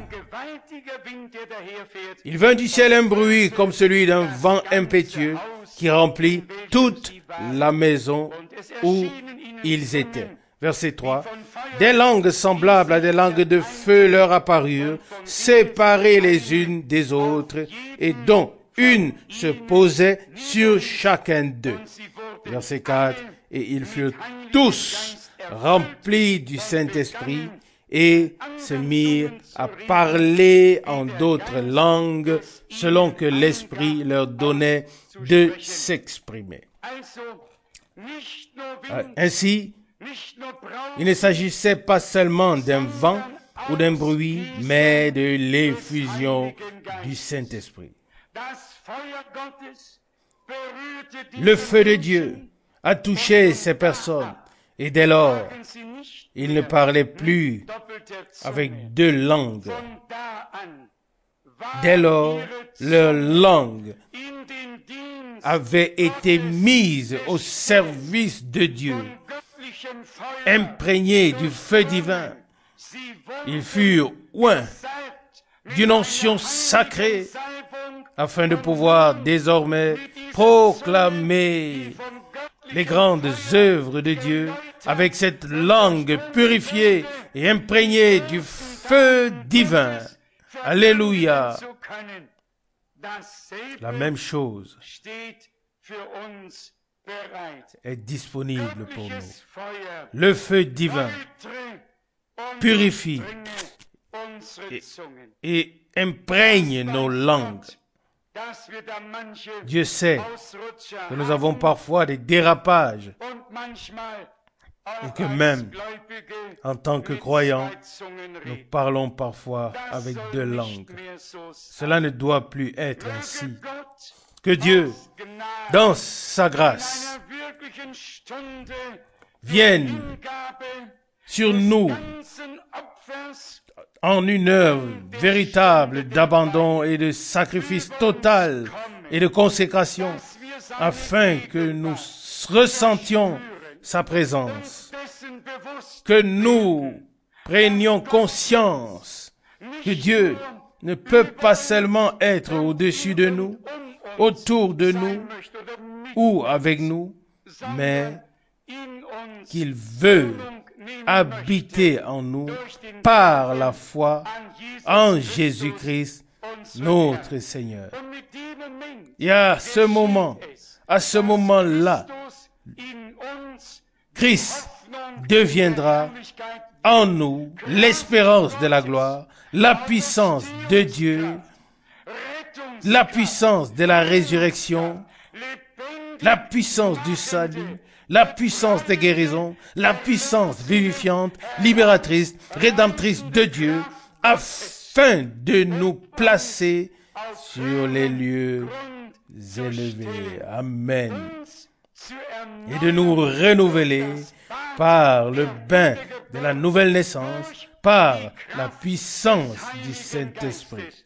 A: il vint du ciel un bruit comme celui d'un vent impétueux qui remplit toute la maison où ils étaient. Verset trois. Des langues semblables à des langues de feu leur apparurent, séparées les unes des autres, et dont une se posait sur chacun d'eux. Verset quatre. Et ils furent tous remplis du Saint-Esprit et se mirent à parler en d'autres langues selon que l'Esprit leur donnait de s'exprimer. Ainsi, il ne s'agissait pas seulement d'un vent ou d'un bruit, mais de l'effusion du Saint-Esprit. Le feu de Dieu a touché ces personnes et dès lors, ils ne parlaient plus avec deux langues. Dès lors, leur langue avait été mise au service de Dieu, imprégnée du feu divin. Ils furent oints d'une onction sacrée afin de pouvoir désormais proclamer les grandes œuvres de Dieu avec cette langue purifiée et imprégnée du feu divin. Alléluia. La même chose est disponible pour nous. Le feu divin purifie et, et imprègne nos langues. Dieu sait que nous avons parfois des dérapages et que même en tant que croyants, nous parlons parfois avec deux langues. Cela ne doit plus être ainsi. Que Dieu, dans sa grâce, vienne sur nous en une heure véritable d'abandon et de sacrifice total et de consécration, afin que nous ressentions sa présence, que nous prenions conscience que Dieu ne peut pas seulement être au-dessus de nous, autour de nous ou avec nous, mais qu'il veut habiter en nous par la foi en Jésus-Christ, notre Seigneur. Et à ce moment, à ce moment-là, Christ deviendra en nous l'espérance de la gloire, la puissance de Dieu, la puissance de la résurrection, la puissance du salut, la puissance des guérisons, la puissance vivifiante, libératrice, rédemptrice de Dieu, afin de nous placer sur les lieux élevés. Amen. Et de nous renouveler par le bain de la nouvelle naissance, par la puissance du Saint-Esprit.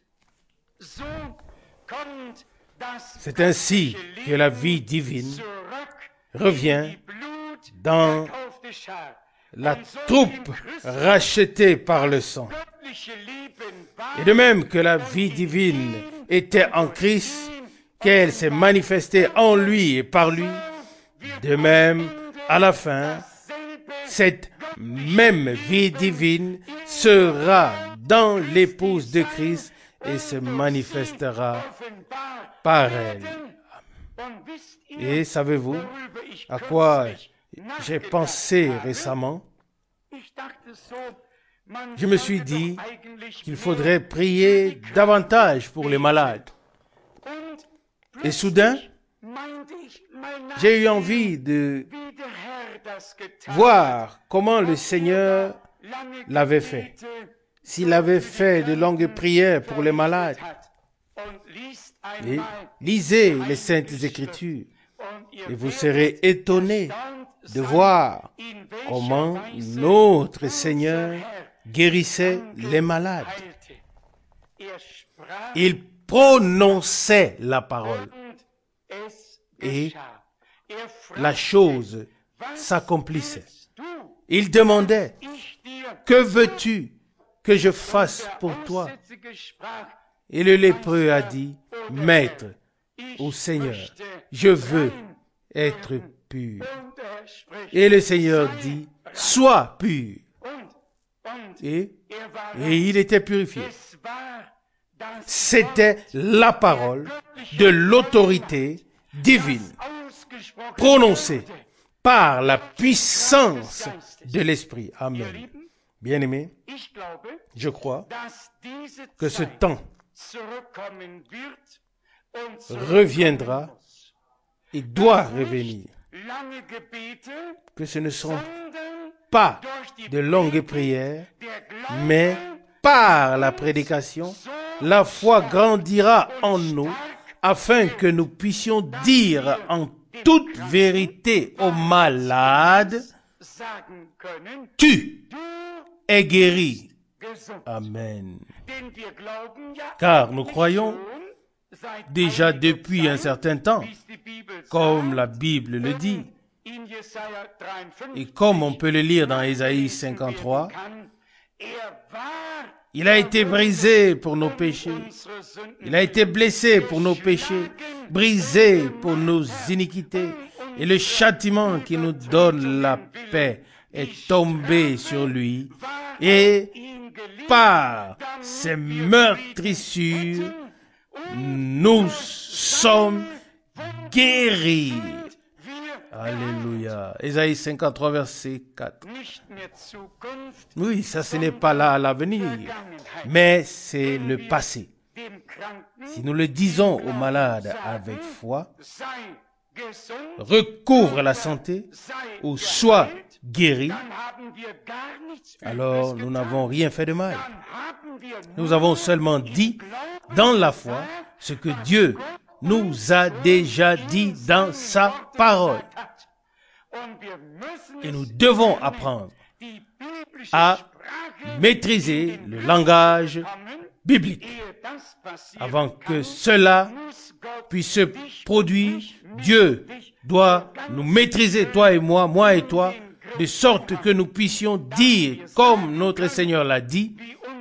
A: C'est ainsi que la vie divine revient dans la troupe rachetée par le sang. Et de même que la vie divine était en Christ, qu'elle s'est manifestée en lui et par lui, de même, à la fin, cette même vie divine sera dans l'épouse de Christ et se manifestera par elle. Et savez-vous à quoi j'ai pensé récemment? Je me suis dit qu'il faudrait prier davantage pour les malades. Et soudain, j'ai eu envie de voir comment le Seigneur l'avait fait. S'il avait fait de longues prières pour les malades. Et lisez les Saintes Écritures et vous serez étonnés de voir comment notre Seigneur guérissait les malades. Il prononçait la parole et la chose s'accomplissait. Il demandait, « Que veux-tu que je fasse pour toi ?» Et le lépreux a dit, « Maître, ô Seigneur, je veux être pur. » Et le Seigneur dit, « Sois pur. » Et, et il était purifié. C'était la parole de l'autorité divine, prononcée par la puissance de l'Esprit. Amen. Bien-aimés, je crois que ce temps reviendra et doit revenir. Que ce ne sont pas de longues prières, mais par la prédication, la foi grandira en nous afin que nous puissions dire en toute vérité aux malades, tu es guéri. Amen. Car nous croyons déjà depuis un certain temps, comme la Bible le dit, et comme on peut le lire dans Ésaïe cinquante-trois, il a été brisé pour nos péchés, il a été blessé pour nos péchés, brisé pour nos iniquités, et le châtiment qui nous donne la paix est tombé sur lui, et par ses meurtrissures, nous sommes guéris. Alléluia. Ésaïe cinquante-trois, verset quatre. Oui, ça, ce n'est pas là à l'avenir, mais c'est le passé. Si nous le disons aux malades avec foi, recouvre la santé ou sois guéri, alors nous n'avons rien fait de mal. Nous avons seulement dit dans la foi ce que Dieu nous a déjà dit dans sa parole. Et nous devons apprendre à maîtriser le langage biblique. Avant que cela puisse se produire, Dieu doit nous maîtriser, toi et moi, moi et toi, de sorte que nous puissions dire, comme notre Seigneur l'a dit,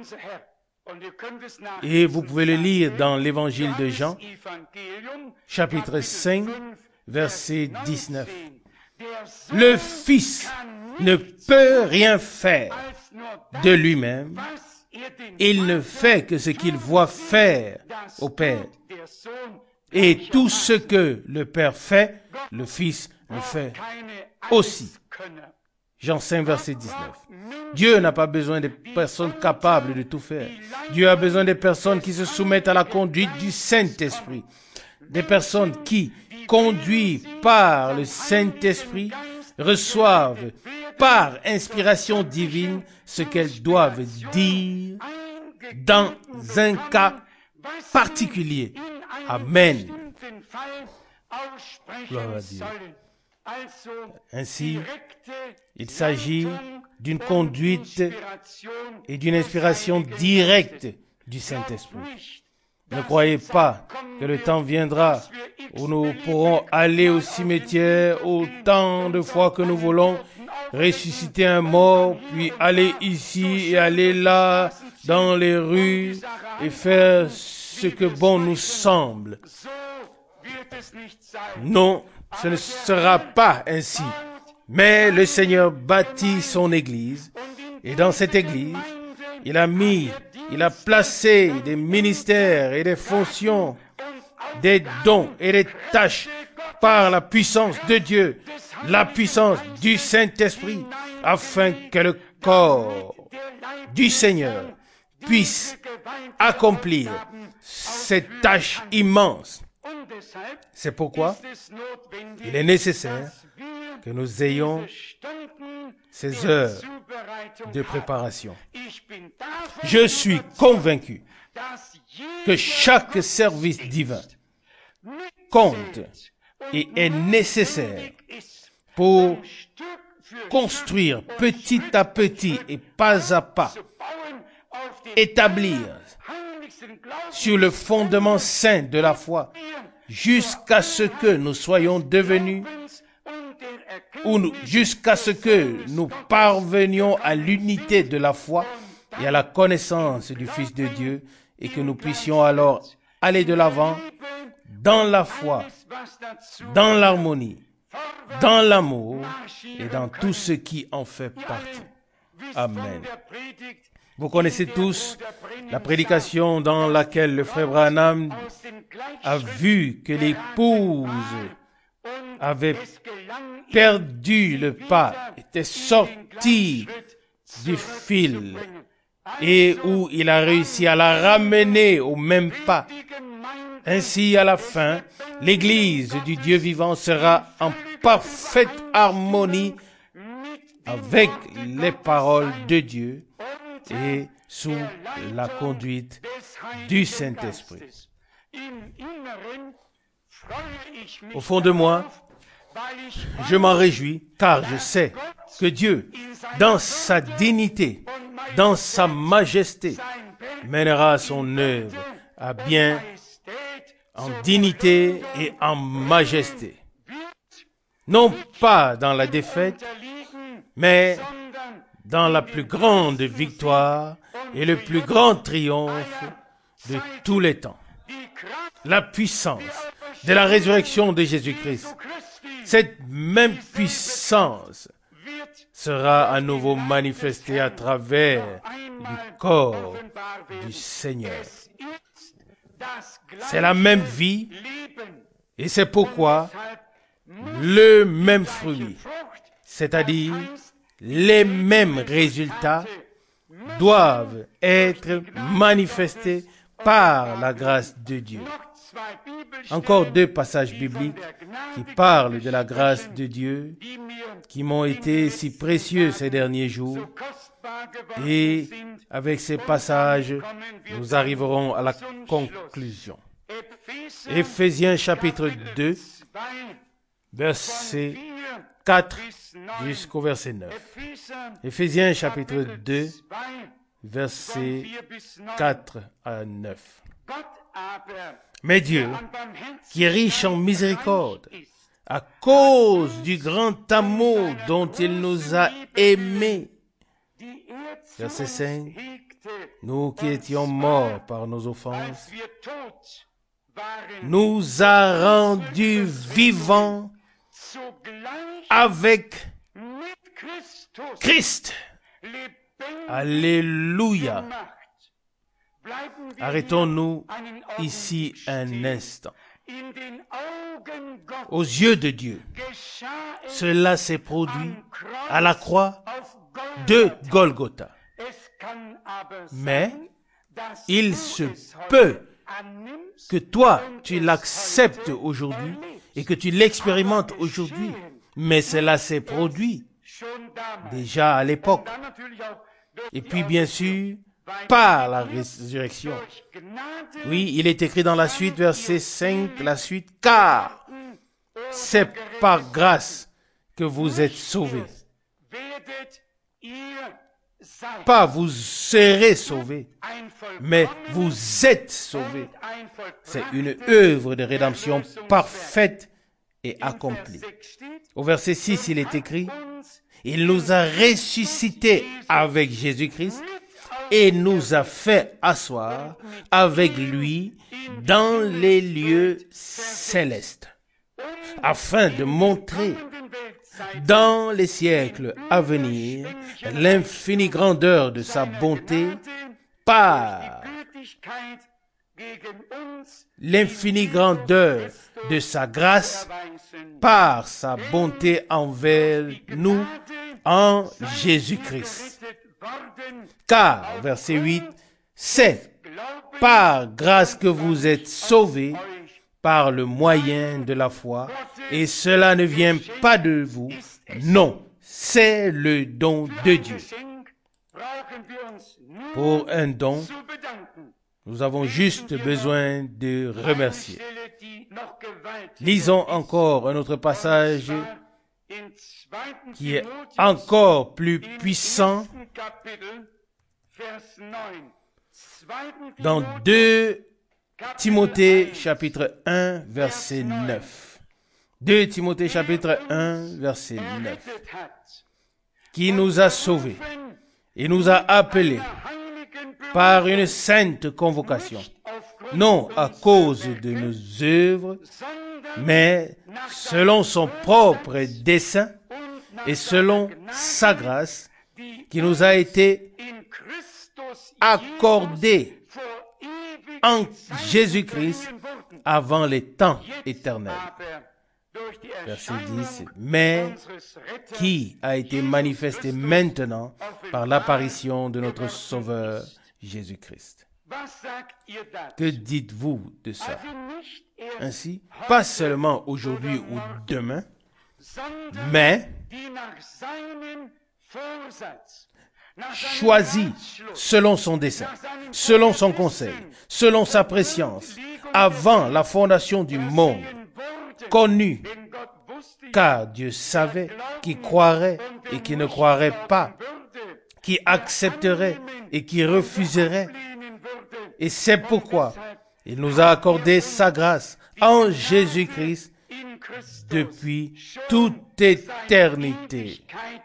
A: et vous pouvez le lire dans l'évangile de Jean, chapitre cinq, verset dix-neuf. Le Fils ne peut rien faire de lui-même. Il ne fait que ce qu'il voit faire au Père. Et tout ce que le Père fait, le Fils le fait aussi. Jean cinq, verset dix-neuf. Dieu n'a pas besoin de personnes capables de tout faire. Dieu a besoin de personnes qui se soumettent à la conduite du Saint-Esprit. Des personnes qui, conduites par le Saint-Esprit, reçoivent par inspiration divine ce qu'elles doivent dire dans un cas particulier. Amen. Gloire à Dieu. Ainsi, il s'agit d'une conduite et d'une inspiration directe du Saint-Esprit. Ne croyez pas que le temps viendra où nous pourrons aller au cimetière autant de fois que nous voulons, ressusciter un mort, puis aller ici et aller là, dans les rues, et faire ce que bon nous semble. Non, ce ne sera pas ainsi. Mais le Seigneur bâtit son Église, et dans cette Église, il a mis, il a placé des ministères et des fonctions, des dons et des tâches par la puissance de Dieu, la puissance du Saint-Esprit, afin que le corps du Seigneur puisse accomplir cette tâche immense. C'est pourquoi il est nécessaire que nous ayons ces heures de préparation. Je suis convaincu que chaque service divin compte et est nécessaire pour construire petit à petit et pas à pas, établir sur le fondement saint de la foi, jusqu'à ce que nous soyons devenus, ou nous, jusqu'à ce que nous parvenions à l'unité de la foi et à la connaissance du Fils de Dieu, et que nous puissions alors aller de l'avant dans la foi, dans l'harmonie, dans l'amour et dans tout ce qui en fait partie. Amen. Vous connaissez tous la prédication dans laquelle le frère Branham a vu que l'épouse avait perdu le pas, était sortie du fil, et où il a réussi à la ramener au même pas. Ainsi, à la fin, l'Église du Dieu vivant sera en parfaite harmonie avec les paroles de Dieu et sous la conduite du Saint-Esprit. Au fond de moi, je m'en réjouis, car je sais que Dieu, dans sa dignité, dans sa majesté, mènera son œuvre à bien en dignité et en majesté. Non pas dans la défaite, mais dans la plus grande victoire et le plus grand triomphe de tous les temps. La puissance de la résurrection de Jésus-Christ, cette même puissance sera à nouveau manifestée à travers du corps du Seigneur. C'est la même vie et c'est pourquoi le même fruit, c'est-à-dire les mêmes résultats, doivent être manifestés par la grâce de Dieu. Encore deux passages bibliques qui parlent de la grâce de Dieu, qui m'ont été si précieux ces derniers jours. Et avec ces passages, nous arriverons à la conclusion. Éphésiens chapitre deux, verset quatre jusqu'au verset neuf. Éphésiens chapitre deux, verset quatre à neuf. Mais Dieu, qui est riche en miséricorde, à cause du grand amour dont il nous a aimés, verset cinq, nous qui étions morts par nos offenses, nous a rendus vivants avec Christ. Alléluia. Arrêtons-nous ici un instant. Aux yeux de Dieu, cela s'est produit à la croix de Golgotha. Mais il se peut que toi, tu l'acceptes aujourd'hui et que tu l'expérimentes aujourd'hui. Mais cela s'est produit déjà à l'époque. Et puis, bien sûr, par la résurrection. Oui, il est écrit dans la suite, verset cinq, la suite, car c'est par grâce que vous êtes sauvés. Pas vous serez sauvés, mais vous êtes sauvés. C'est une œuvre de rédemption parfaite et accomplie. Au verset six, il est écrit, il nous a ressuscités avec Jésus-Christ et nous a fait asseoir avec lui dans les lieux célestes, afin de montrer dans les siècles à venir l'infinie grandeur de sa bonté par l'infinie grandeur de sa grâce par sa bonté envers nous en Jésus-Christ. Car, verset huit, c'est par grâce que vous êtes sauvés par le moyen de la foi, et cela ne vient pas de vous, non, c'est le don de Dieu. Pour un don, nous avons juste besoin de remercier. Lisons encore un autre passage qui est encore plus puissant dans deux Timothée chapitre un verset neuf. deux Timothée chapitre un verset neuf. Qui nous a sauvés et nous a appelés par une sainte convocation, non à cause de nos œuvres, mais selon son propre dessein et selon sa grâce qui nous a été accordée en Jésus-Christ avant les temps éternels. Verset dix, mais qui a été manifesté maintenant par l'apparition de notre Sauveur Jésus-Christ. Que dites-vous de ça? Ainsi, pas seulement aujourd'hui ou demain, mais choisi selon son dessein, selon son conseil, selon sa préscience, avant la fondation du monde, connu, car Dieu savait qui croirait et qui ne croirait pas, qui accepterait et qui refuserait. Et c'est pourquoi il nous a accordé sa grâce en Jésus-Christ depuis toute éternité.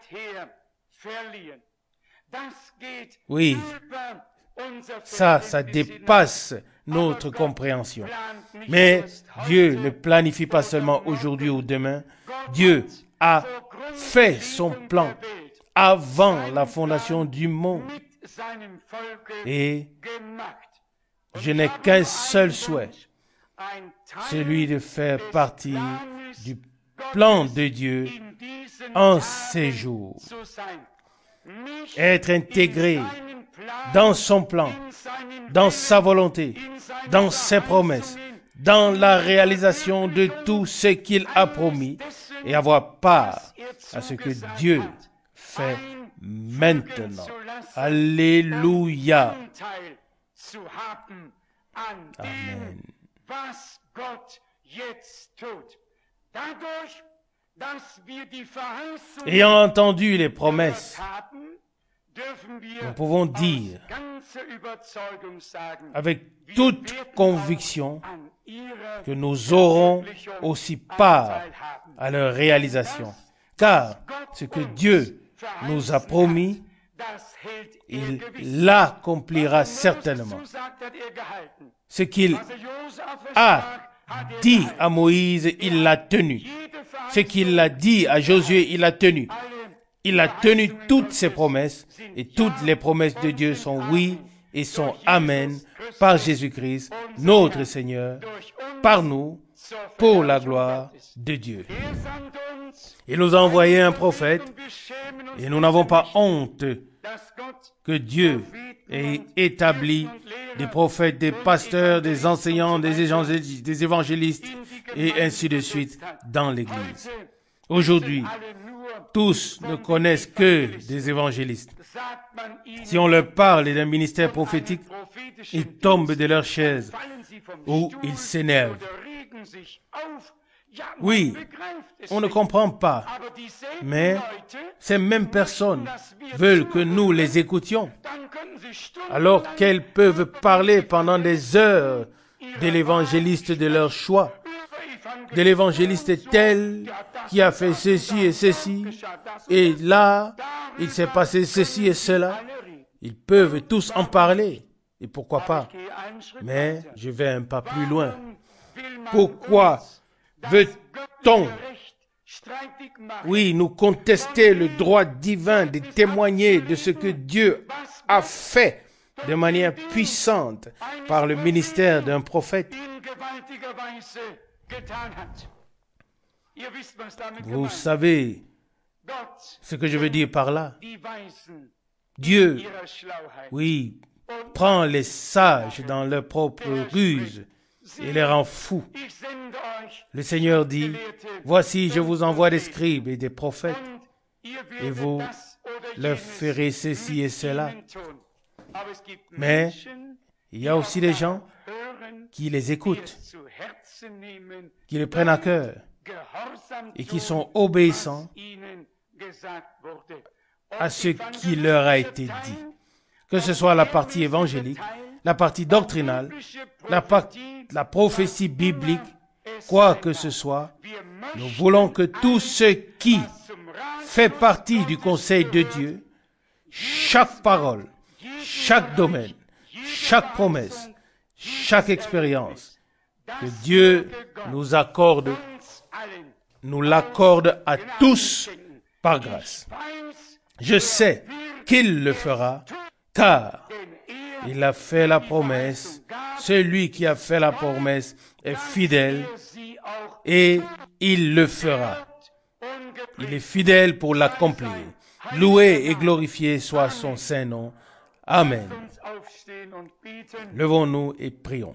A: Oui, ça, ça dépasse notre compréhension. Mais Dieu ne planifie pas seulement aujourd'hui ou demain. Dieu a fait son plan avant la fondation du monde. Et je n'ai qu'un seul souhait, celui de faire partie du plan de Dieu en ces jours. Être intégré dans son plan, dans sa volonté, dans ses promesses, dans la réalisation de tout ce qu'il a promis et avoir part à ce que Dieu fait maintenant. Alléluia. Amen. Ayant entendu les promesses, nous pouvons dire avec toute conviction que nous aurons aussi part à leur réalisation. Car ce que Dieu nous a promis, il l'accomplira certainement. Ce qu'il a dit à Moïse, il l'a tenu. Ce qu'il a dit à Josué, il l'a tenu. Il a tenu toutes ses promesses et toutes les promesses de Dieu sont oui et sont amen par Jésus-Christ, notre Seigneur, par nous, pour la gloire de Dieu. Il nous a envoyé un prophète et nous n'avons pas honte que Dieu ait établi des prophètes, des pasteurs, des enseignants, des évangélistes, des évangélistes et ainsi de suite dans l'Église. Aujourd'hui, tous ne connaissent que des évangélistes. Si on leur parle d'un ministère prophétique, ils tombent de leur chaise ou ils s'énervent. Oui, on ne comprend pas, mais ces mêmes personnes veulent que nous les écoutions, alors qu'elles peuvent parler pendant des heures de l'évangéliste de leur choix, de l'évangéliste tel qui a fait ceci et ceci, et là, il s'est passé ceci et cela. Ils peuvent tous en parler, et pourquoi pas. Mais je vais un pas plus loin. Pourquoi veut-on, oui, nous contester le droit divin de témoigner de ce que Dieu a fait de manière puissante par le ministère d'un prophète? Vous savez ce que je veux dire par là. Dieu, oui, prend les sages dans leur propre ruse et les rend fous. Le Seigneur dit, voici, je vous envoie des scribes et des prophètes, et vous leur ferez ceci et cela. Mais il y a aussi des gens qui les écoutent, qui les prennent à cœur et qui sont obéissants à ce qui leur a été dit. Que ce soit la partie évangélique, la partie doctrinale, la, partie, la prophétie biblique, quoi que ce soit, nous voulons que tout ce qui fait partie du conseil de Dieu, chaque parole, chaque domaine, chaque promesse, chaque expérience, que Dieu nous accorde, nous l'accorde à tous par grâce. Je sais qu'il le fera, car il a fait la promesse. Celui qui a fait la promesse est fidèle et il le fera. Il est fidèle pour l'accomplir. Loué et glorifié soit son saint nom. Amen. Levons-nous et prions.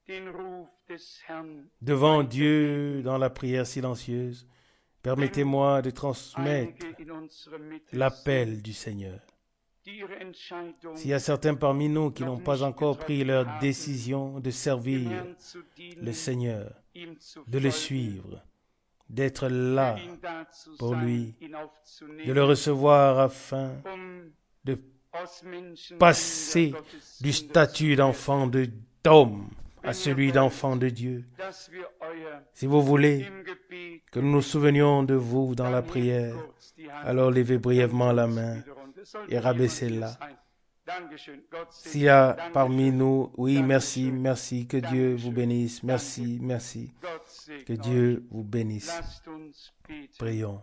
A: devant Dieu dans la prière silencieuse, permettez-moi de transmettre l'appel du Seigneur. S'il y a certains parmi nous qui n'ont pas encore pris leur décision de servir le Seigneur, de le suivre, d'être là pour lui, de le recevoir afin de passer du statut d'enfant de d'homme à celui d'enfant de Dieu. Si vous voulez que nous nous souvenions de vous dans la prière, alors levez brièvement la main et rabaissez-la. S'il y a parmi nous, oui, merci, merci, que Dieu vous bénisse, merci, merci, que Dieu vous bénisse. Prions.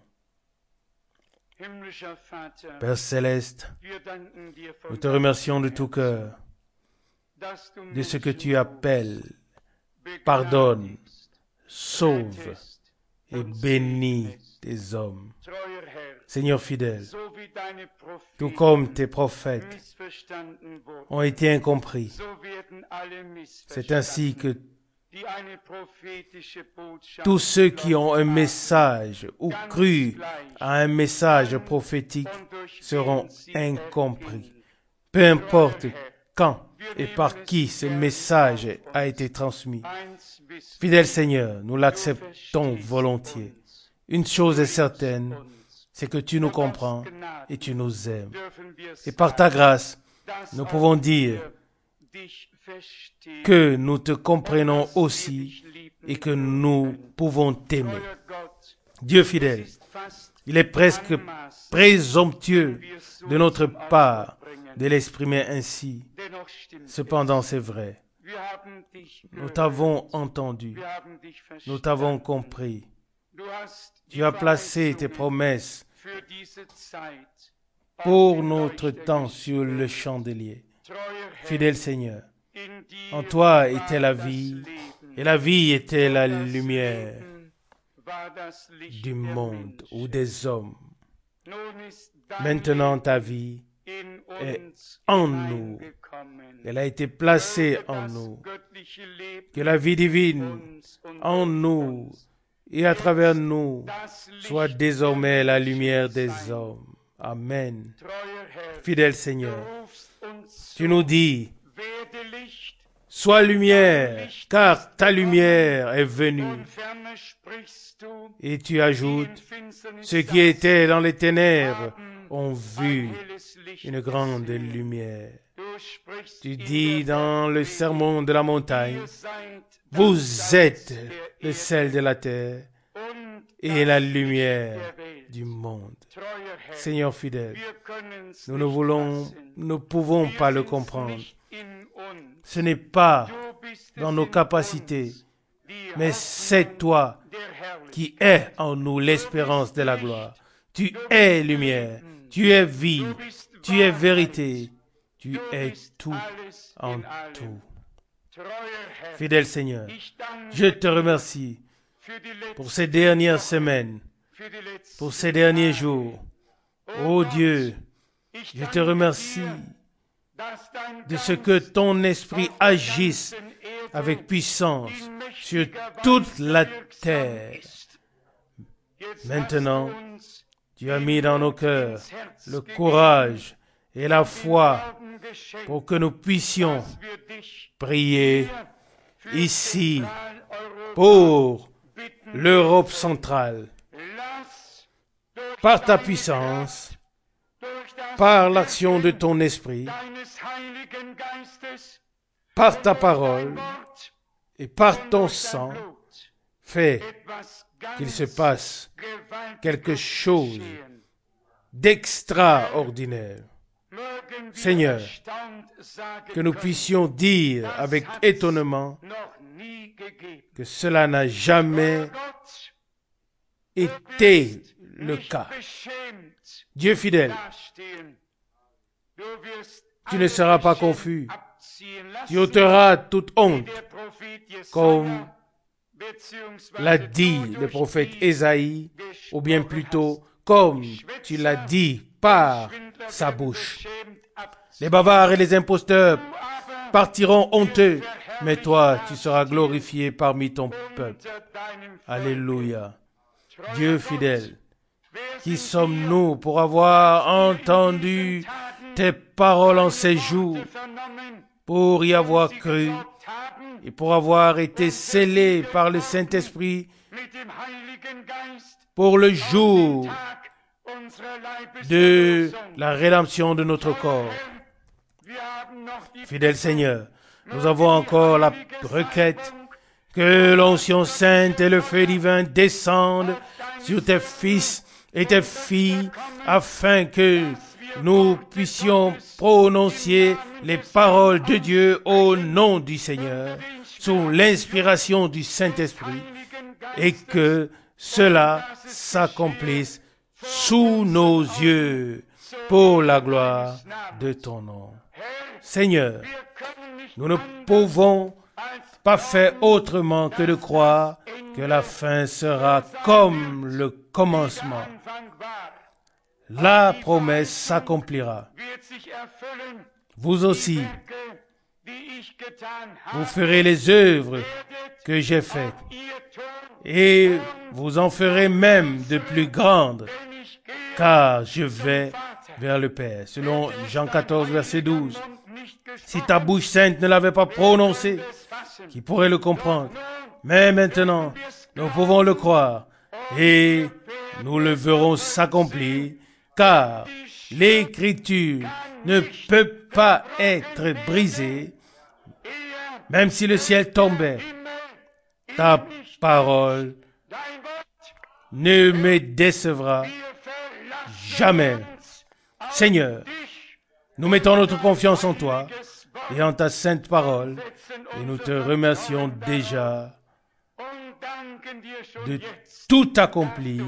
A: Père Céleste, nous te remercions de tout cœur de ce que tu appelles, pardonne, sauve et bénis tes hommes. Seigneur fidèle, tout comme tes prophètes ont été incompris, c'est ainsi que tous ceux qui ont un message ou cru à un message prophétique seront incompris. Peu importe quand et par qui ce message a été transmis. Fidèle Seigneur, nous l'acceptons volontiers. Une chose est certaine, c'est que tu nous comprends et tu nous aimes. Et par ta grâce, nous pouvons dire que nous te comprenons aussi et que nous pouvons t'aimer. Dieu fidèle, il est presque présomptueux de notre part de l'exprimer ainsi. Cependant, c'est vrai. Nous t'avons entendu. Nous t'avons compris. Tu as placé tes promesses pour notre temps sur le chandelier. Fidèle Seigneur, en toi était la vie, et la vie était la lumière du monde ou des hommes. Maintenant, ta vie est en nous. Elle a été placée en nous. Que la vie divine en nous et à travers nous soit désormais la lumière des hommes. Amen. Fidèle Seigneur, tu nous dis, sois lumière, car ta lumière est venue. Et tu ajoutes, ceux qui étaient dans les ténèbres ont vu une grande lumière. Tu dis dans le sermon de la montagne, vous êtes le sel de la terre et la lumière du monde. Seigneur fidèle, nous ne voulons, ne pouvons pas le comprendre. Ce n'est pas dans nos capacités, mais c'est toi qui es en nous l'espérance de la gloire. Tu es lumière, tu es vie, tu es vérité, tu es tout en tout. Fidèle Seigneur, je te remercie pour ces dernières semaines, pour ces derniers jours. Oh Dieu, je te remercie de ce que ton esprit agisse avec puissance sur toute la terre. Maintenant, tu as mis dans nos cœurs le courage et la foi pour que nous puissions prier ici pour l'Europe centrale. Par ta puissance, par l'action de ton esprit, par ta parole et par ton sang, fais qu'il se passe quelque chose d'extraordinaire. Seigneur, que nous puissions dire avec étonnement que cela n'a jamais été le cas. Dieu fidèle, tu ne seras pas confus. Tu ôteras toute honte, comme l'a dit le prophète Ésaïe, ou bien plutôt comme tu l'as dit par sa bouche. Les bavards et les imposteurs partiront honteux, mais toi, tu seras glorifié parmi ton peuple. Alléluia. Dieu fidèle, qui sommes-nous pour avoir entendu tes paroles en ces jours, pour y avoir cru et pour avoir été scellés par le Saint-Esprit pour le jour de la rédemption de notre corps. Fidèle Seigneur, nous avons encore la requête que l'onction sainte et le feu divin descendent sur tes fils et tes filles afin que nous puissions prononcer les paroles de Dieu au nom du Seigneur sous l'inspiration du Saint-Esprit et que cela s'accomplisse sous nos yeux pour la gloire de ton nom. Seigneur, nous ne pouvons pas faire autrement que de croire que la fin sera comme le commencement. La promesse s'accomplira. Vous aussi, vous ferez les œuvres que j'ai faites et vous en ferez même de plus grandes, car je vais vers le Père. Selon Jean quatorze, verset douze. Si ta bouche sainte ne l'avait pas prononcé, qui pourrait le comprendre? Mais maintenant, nous pouvons le croire et nous le verrons s'accomplir, car l'Écriture ne peut pas être brisée, même si le ciel tombait. Ta parole ne me décevra jamais. Seigneur, nous mettons notre confiance en toi et en ta sainte parole et nous te remercions déjà de tout accompli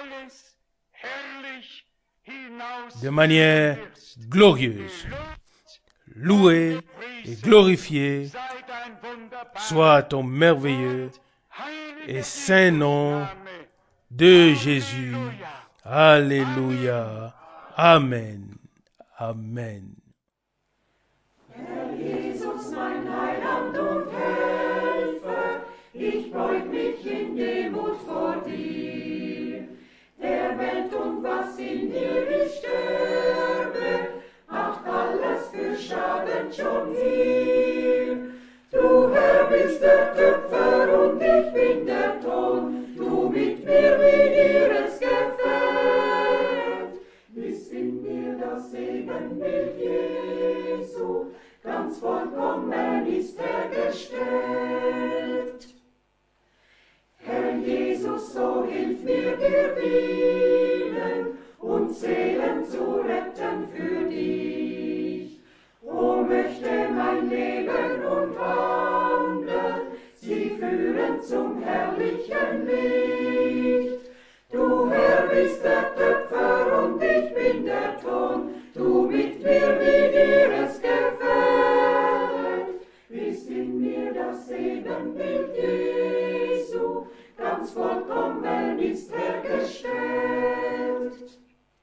A: de manière glorieuse. Loué et glorifié soit ton merveilleux et saint nom de Jésus. Alléluia. Amen. Amen.
B: Herr Jesus, mein Heiland und Helfer, ich beug mich in Demut vor dir. Der Welt und was in ihr ich sterbe, macht alles für Schaden schon hier. Du Herr bist der Töpfer und ich bin der Ton, du mit mir, wie dir es gefällt. Ist in mir das Ebenbild Jesu, ganz vollkommen ist er gestellt. Herr Jesus, so hilf mir dir dienen und Seelen zu retten für dich. O möchte mein Leben und Wandeln sie führen zum herrlichen Licht. Du Herr bist der Töpfer und ich bin der Ton, du mit mir, wie dir es gefällt. Ist in mir das Ebenbild Jesu, ganz vollkommen ist er gestellt.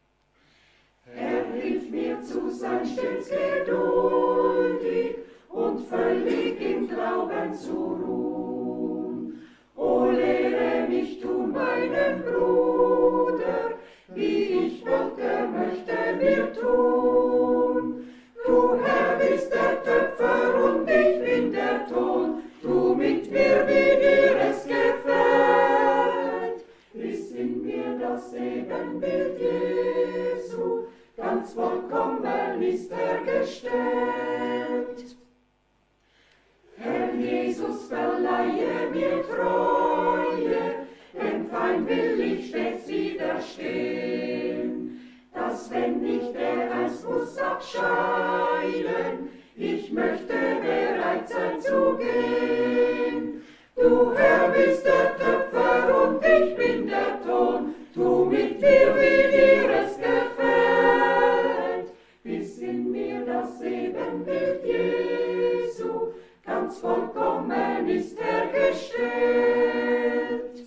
B: Er hilft mir zu sein stets geduldig und völlig im Glauben zu ruhen. O lehre mich tun meinen Bruder, wie ich wollte, möchte mir tun. Du Herr bist der Töpfer und ich bin der Ton, du mit mir, wie dir es gefällt. Ist in mir das Ebenbild Jesu, ganz vollkommen ist er gestellt. Herr Jesus, verleihe mir Treue, dem Feind will ich stets widerstehen. Dass wenn nicht er einst muss abscheiden, ich möchte bereit sein zu gehen. Du Herr bist der Töpfer und ich bin der Ton, du mit mir, wie dir es gefällt. Bis in mir das Ebenbild Jesu, ganz vollkommen ist er